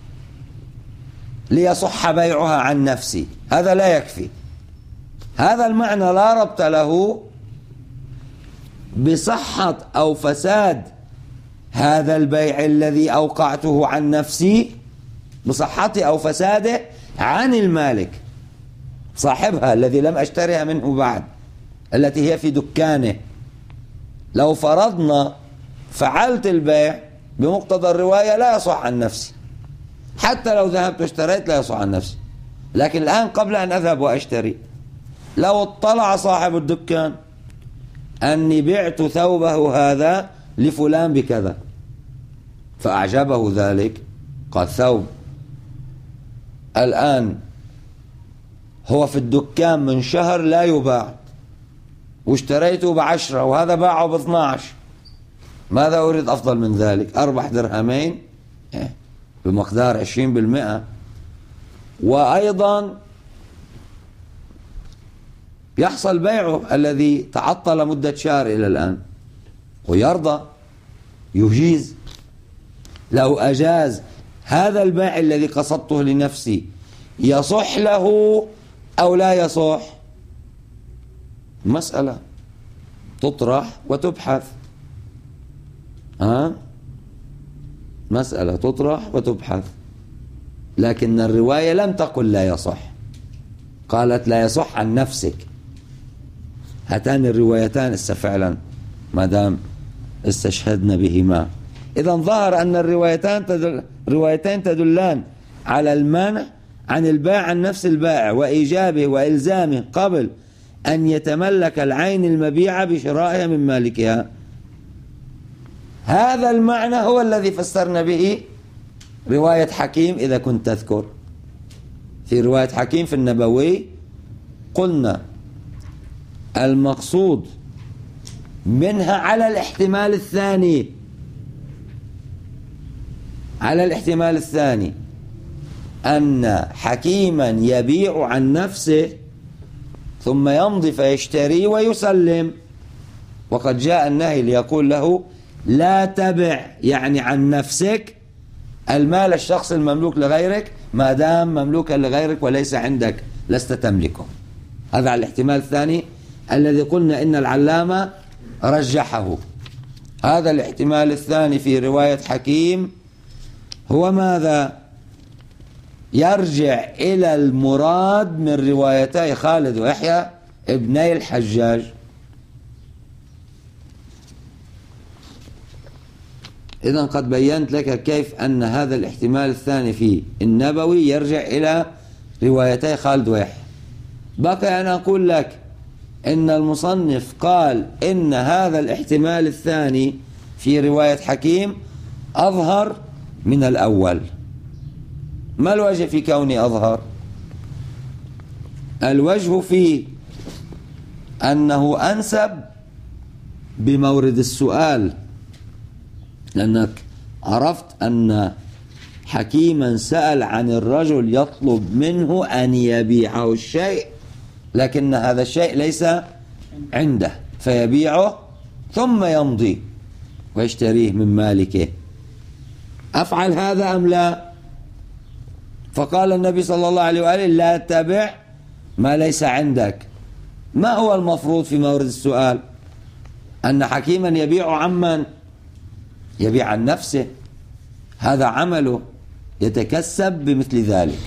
ليصح بيعها عن نفسي. هذا لا يكفي. هذا المعنى لا ربط له بصحة أو فساد هذا البيع الذي أوقعته عن نفسي، بصحته أو فساده عن المالك صاحبها الذي لم أشتريها منه بعد، التي هي في دكانه. لو فرضنا فعلت البيع بمقتضى الرواية لا يصح عن نفسي، حتى لو ذهبت واشتريت لا يصح عن نفسي. لكن الآن قبل أن أذهب وأشتري، لو اطلع صاحب الدكان أني بعت ثوبه هذا لفلان بكذا فأعجبه ذلك، قال ثوب الآن هو في الدكان من شهر لا يباع واشتريته ب10 وهذا باعه ب12، ماذا أريد أفضل من ذلك؟ أربح درهمين بمقدار 20%. وأيضا يحصل بيعه الذي تعطل مدة شهر إلى الآن ويرضى يجيز. لو أجاز هذا البيع الذي قصدته لنفسي يصح له أو لا يصح؟ مسألة تطرح وتبحث. مسألة تطرح وتبحث. لكن الرواية لم تقل لا يصح، قالت لا يصح عن نفسك. هاتان الروايتان فعلا ما دام استشهدنا بهما، إذا ظهر أن الروايتين تدلان على المنع عن البيع عن نفس البائع وإيجابه وإلزامه قبل أن يتملك العين المبيعة بشرائها من مالكها. هذا المعنى هو الذي فسرنا به رواية حكيم. إذا كنت تذكر في رواية حكيم في النبوي قلنا المقصود منها على الاحتمال الثاني، على الاحتمال الثاني أن حكيما يبيع عن نفسه ثم يمضي فيشتري ويسلم، وقد جاء النهي ليقول له لا تبع يعني عن نفسك المال الشخص المملوك لغيرك ما دام مملوكا لغيرك وليس عندك لست تملكه. هذا على الاحتمال الثاني الذي قلنا إن العلامة رجحه. هذا الاحتمال الثاني في رواية حكيم هو ماذا؟ يرجع إلى المراد من روايتي خالد ويحيى ابني الحجاج. إذن قد بينت لك كيف أن هذا الاحتمال الثاني في النبوي يرجع إلى روايتي خالد ويحيى. بقي أن أقول لك إن المصنف قال إن هذا الاحتمال الثاني في رواية حكيم أظهر من الأول. ما الوجه في كونه أظهر؟ الوجه في أنه أنسب بمورد السؤال، لأنك عرفت أن حكيما سأل عن الرجل يطلب منه أن يبيعه الشيء لكن هذا الشيء ليس عنده فيبيعه ثم يمضي ويشتريه من مالكه. أفعل هذا أم لا؟ فقال النبي صلى الله عليه وآله لا تبع ما ليس عندك. ما هو المفروض في مورد السؤال؟ أن حكيما يبيع عمن؟ يبيع عن نفسه، هذا عمله يتكسب بمثل ذلك.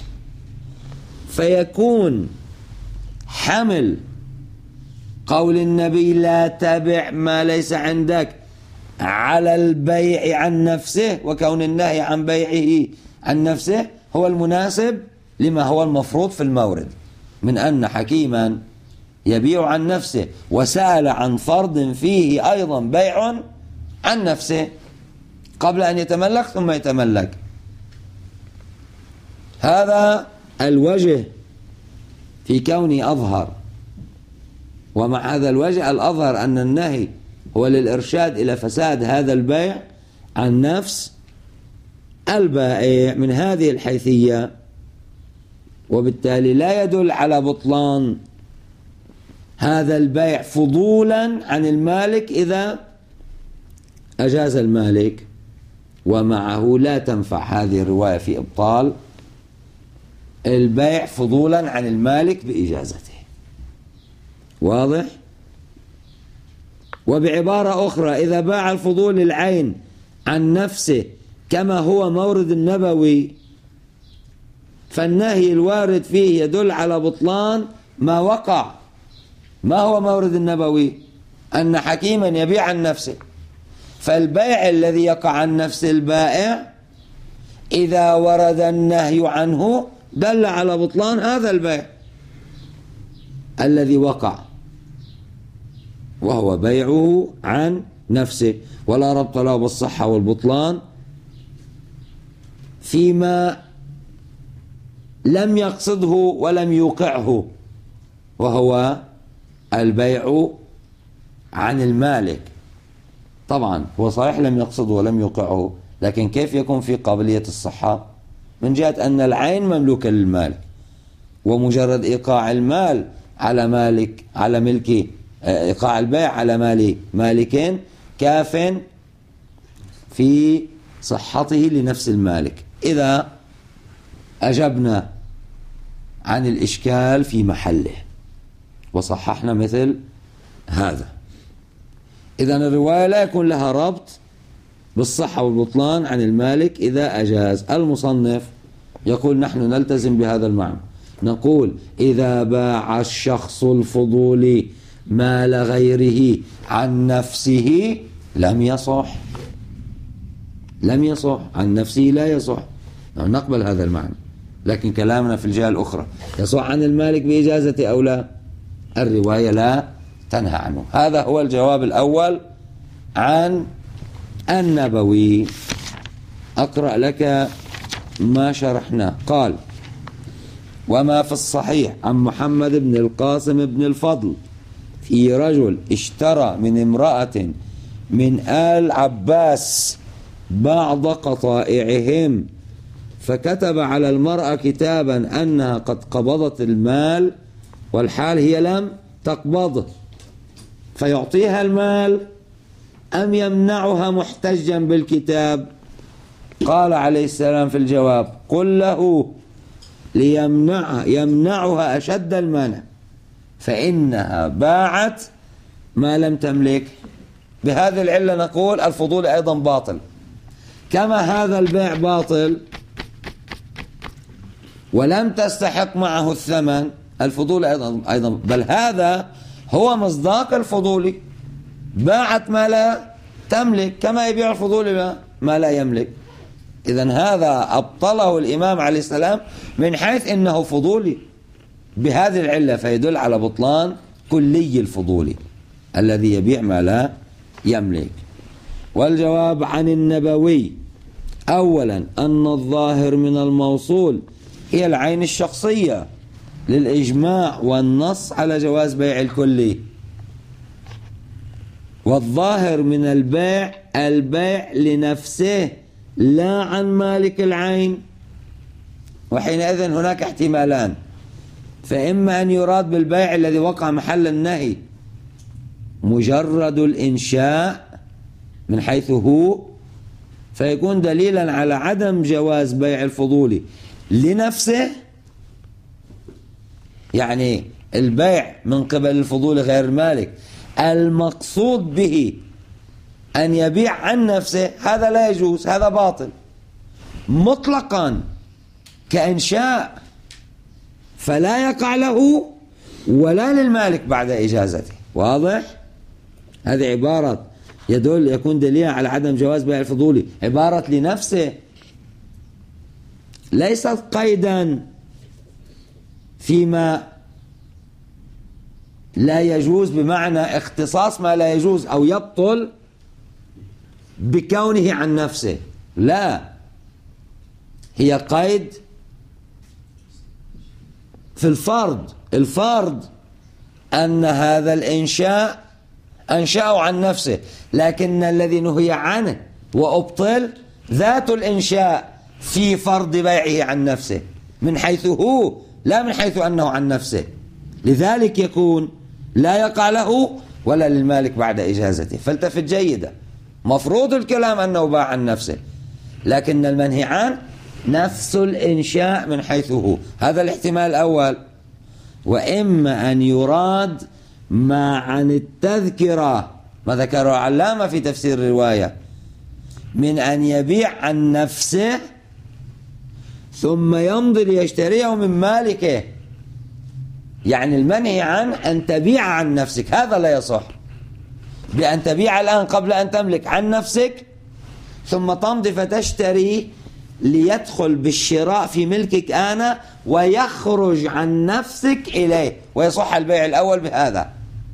فيكون حمل قول النبي لا تبع ما ليس عندك على البيع عن نفسه، وكون النهي عن بيعه عن نفسه هو المناسب لما هو المفروض في المورد، من أن حكيما يبيع عن نفسه وسأل عن فرض فيه أيضا بيع عن نفسه قبل أن يتملك ثم يتملك. هذا الوجه في كونه أظهر. ومع هذا الوجه الأظهر أن النهي هو للإرشاد إلى فساد هذا البيع عن نفس البائع من هذه الحيثية، وبالتالي لا يدل على بطلان هذا البيع فضولا عن المالك إذا أجاز المالك. ومعه لا تنفع هذه الرواية في إبطال البيع فضولا عن المالك بإجازته. واضح؟ وبعبارة أخرى إذا باع الفضول العين عن نفسه كما هو مورد النبوي فالنهي الوارد فيه يدل على بطلان ما وقع. ما هو مورد النبوي؟ أن حكيما يبيع عن نفسه، فالبيع الذي يقع عن نفس البائع إذا ورد النهي عنه دل على بطلان هذا البيع الذي وقع، وهو بيعه عن نفسه، ولا ربط له بالصحة والبطلان فيما لم يقصده ولم يوقعه، وهو البيع عن المالك. طبعا هو صحيح لم يقصده ولم يوقعه، لكن كيف يكون في قابلية الصحة؟ من جهة أن العين مملوكة للمالك، ومجرد إيقاع المال على مالك على ملك إيقاع البيع على مال مالك كاف في صحته لنفس المالك. إذا أجبنا عن الإشكال في محله وصححنا مثل هذا، إذن الرواية لا يكون لها ربط بالصحة والبطلان عن المالك إذا أجاز. المصنف يقول نحن نلتزم بهذا المعنى، نقول إذا باع الشخص الفضول مال غيره عن نفسه لم يصح، لم يصح عن نفسه، لا يصح، نقبل هذا المعنى. لكن كلامنا في الجهة الأخرى، يصح عن المالك بإجازة أو لا؟ الرواية لا تنهى عنه. هذا هو الجواب الأول عن النبوي. أقرأ لك ما شرحناه. قال: وما في الصحيح عن محمد بن القاسم بن الفضل في رجل اشترى من امرأة من آل عباس بعض قطائعهم، فكتب على المرأة كتابا أنها قد قبضت المال والحال هي لم تقبضه، فيعطيها المال أم يمنعها محتجا بالكتاب؟ قال عليه السلام في الجواب: قل له يمنعها أشد المنع، فإنها باعت ما لم تملك. بهذه العلة نقول الفضول أيضا باطل، كما هذا البيع باطل ولم تستحق معه الثمن، الفضول أيضا بل هذا هو مصداق الفضول، باعت ما لا تملك كما يبيع الفضول ما لا يملك. إذن هذا أبطله الإمام عليه السلام من حيث إنه فضولي بهذه العلة، فيدل على بطلان كلي الفضولي الذي يبيع ما لا يملك. والجواب عن النبوي: أولا أن الظاهر من الموصول هي العين الشخصية للإجماع والنص على جواز بيع الكلي، والظاهر من البيع لنفسه لا عن مالك العين. وحينئذ هناك احتمالان: فإما أن يراد بالبيع الذي وقع محل النهي مجرد الإنشاء من حيث هو، فيكون دليلا على عدم جواز بيع الفضول لنفسه، يعني البيع من قبل الفضول غير المالك المقصود به أن يبيع عن نفسه، هذا لا يجوز، هذا باطل مطلقا كإنشاء، فلا يقع له ولا للمالك بعد إجازته. واضح؟ هذه عبارة يكون دليلا على عدم جواز بيع الفضول، عبارة لنفسه ليست قيدا فيما لا يجوز بمعنى اختصاص ما لا يجوز أو يبطل بكونه عن نفسه، لا، هي قيد في الفرض أن هذا الإنشاء أنشأه عن نفسه، لكن الذي نهي عنه وأبطل ذات الإنشاء في فرض بيعه عن نفسه من حيث هو، لا من حيث أنه عن نفسه، لذلك يكون لا يقع له ولا للمالك بعد إجازته. فالتفت جيدا، مفروض الكلام أنه باع عن نفسه، لكن المنهي عنه نفس الإنشاء من حيث هو، هذا الاحتمال الأول. وإما أن يراد ما عن التذكرة ما ذكره علامة في تفسير الرواية، من أن يبيع عن نفسه ثم يمضي ليشتريه من مالكه. يعني المنهي عن أن تبيع عن نفسك، هذا لا يصح، بأن تبيع الآن قبل أن تملك عن نفسك ثم تمضي فتشتري ليدخل بالشراء في ملكك أنا ويخرج عن نفسك إليه، ويصح البيع الأول بهذا،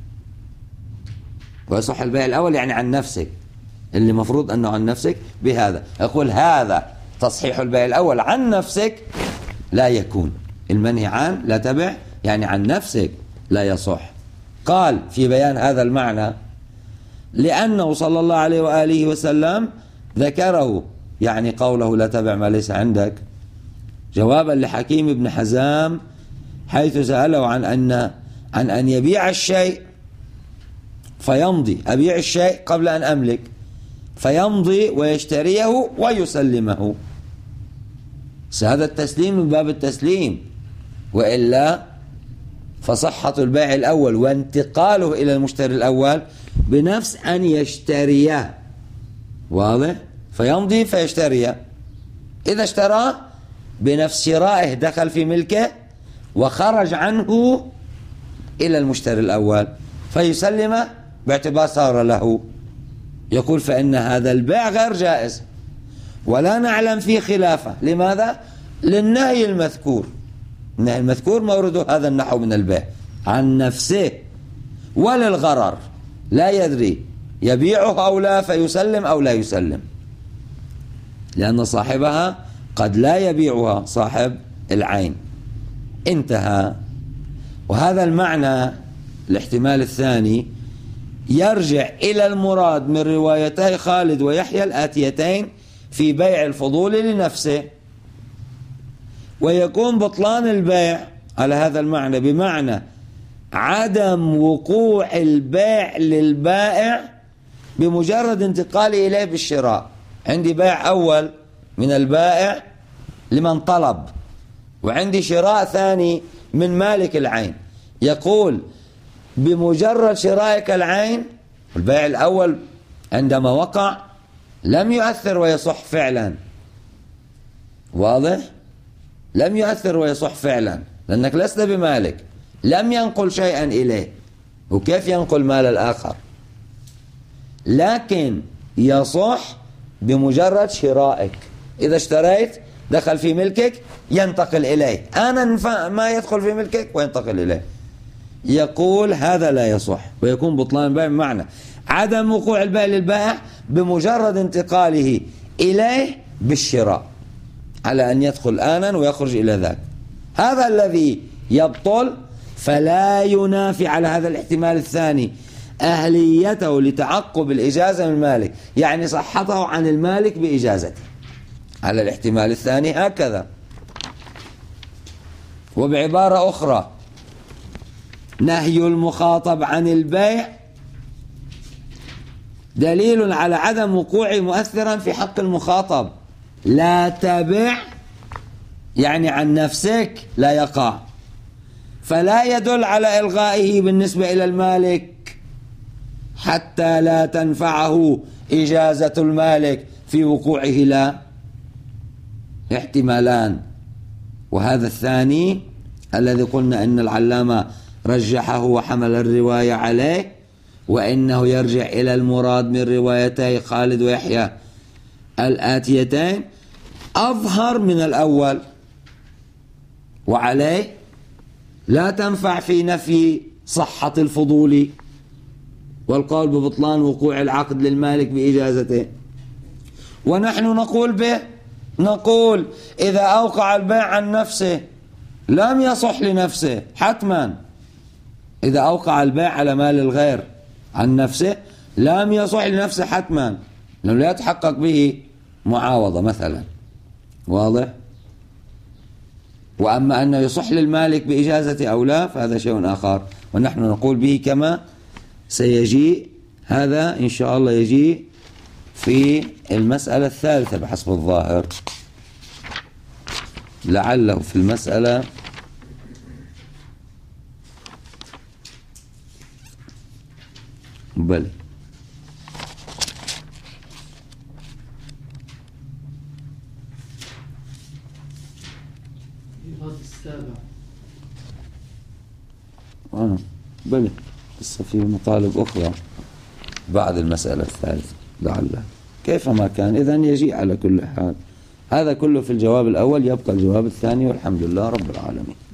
ويصح البيع الأول يعني عن نفسك، اللي مفروض أنه عن نفسك بهذا. يقول هذا تصحيح البيع الأول عن نفسك لا يكون، المنهي عن لا تبع يعني عن نفسك لا يصح. قال في بيان هذا المعنى لأنه صلى الله عليه وآله وسلم ذكره، يعني قوله لا تبع ما ليس عندك، جوابا لحكيم بن حزام حيث سأله عن أن يبيع الشيء فيمضي، أبيع الشيء قبل أن أملك، فيمضي ويشتريه ويسلمه. هذا التسليم من باب التسليم، وإلا فصحة البيع الأول وانتقاله إلى المشتري الأول بنفس أن يشتريه، واضح؟ فيمضي فيشتريه، إذا اشتراه بنفس شرائه دخل في ملكه وخرج عنه إلى المشتري الأول فيسلمه باعتبار صار له. يقول فإن هذا البيع غير جائز ولا نعلم فيه خلافة. لماذا؟ للنهي المذكور، النهي المذكور مورد هذا النحو من البيع عن نفسه، وللغرر لا يدري يبيعه أو لا فيسلم أو لا يسلم، لأن صاحبها قد لا يبيعها صاحب العين. انتهى. وهذا المعنى الاحتمال الثاني يرجع إلى المراد من روايتي خالد ويحيى الآتيتين في بيع الفضول لنفسه، ويكون بطلان البيع على هذا المعنى بمعنى عدم وقوع البيع للبائع بمجرد انتقاله إليه بالشراء. عندي بيع أول من البائع لمن طلب، وعندي شراء ثاني من مالك العين. يقول بمجرد شرائك العين، البيع الأول عندما وقع لم يؤثر ويصح فعلا، واضح؟ لم يؤثر ويصح فعلا لأنك لست بمالك، لم ينقل شيئا إليه، وكيف ينقل مال الآخر؟ لكن يصح بمجرد شرائك، إذا اشتريت دخل في ملكك ينتقل إليه، أنا ما يدخل في ملكك وينتقل إليه. يقول هذا لا يصح، ويكون بطلان البيع بمعنى عدم وقوع البيع للبائع بمجرد انتقاله إليه بالشراء، على أن يدخل آنا ويخرج إلى ذاك. هذا الذي يبطل، فلا ينافي على هذا الاحتمال الثاني أهليته لتعقب الإجازة من المالك، يعني صحته عن المالك بإجازته، على الاحتمال الثاني هكذا. وبعبارة أخرى نهي المخاطب عن البيع دليل على عدم وقوعه مؤثرا في حق المخاطب. لا تبع يعني عن نفسك لا يقع، فلا يدل على إلغائه بالنسبة إلى المالك حتى لا تنفعه إجازة المالك في وقوعه. لا، احتمالان، وهذا الثاني الذي قلنا أن العلامة رجحه وحمل الرواية عليه، وإنه يرجع إلى المراد من روايتي خالد ويحيى الآتيتين، أظهر من الأول، وعليه لا تنفع في نفي صحة الفضول والقول ببطلان وقوع العقد للمالك بإجازته. ونحن نقول به، نقول إذا أوقع البيع عن نفسه لم يصح لنفسه حتما. إذا أوقع البيع على مال الغير عن نفسه لم يصح لنفسه حتما، لأنه لا يتحقق به معاوضة مثلا، واضح؟ وأما أنه يصح للمالك بإجازة أو لا فهذا شيء آخر، ونحن نقول به كما سيجيء. هذا إن شاء الله يجيء في المسألة الثالثة بحسب الظاهر، لعله في المسألة بل هذا السابع. بلى لسه في مطالب أخرى بعد المسألة الثالثة لعله كيفما كان. إذن يجيء على كل حال. هذا كله في الجواب الأول، يبقى الجواب الثاني، والحمد لله رب العالمين.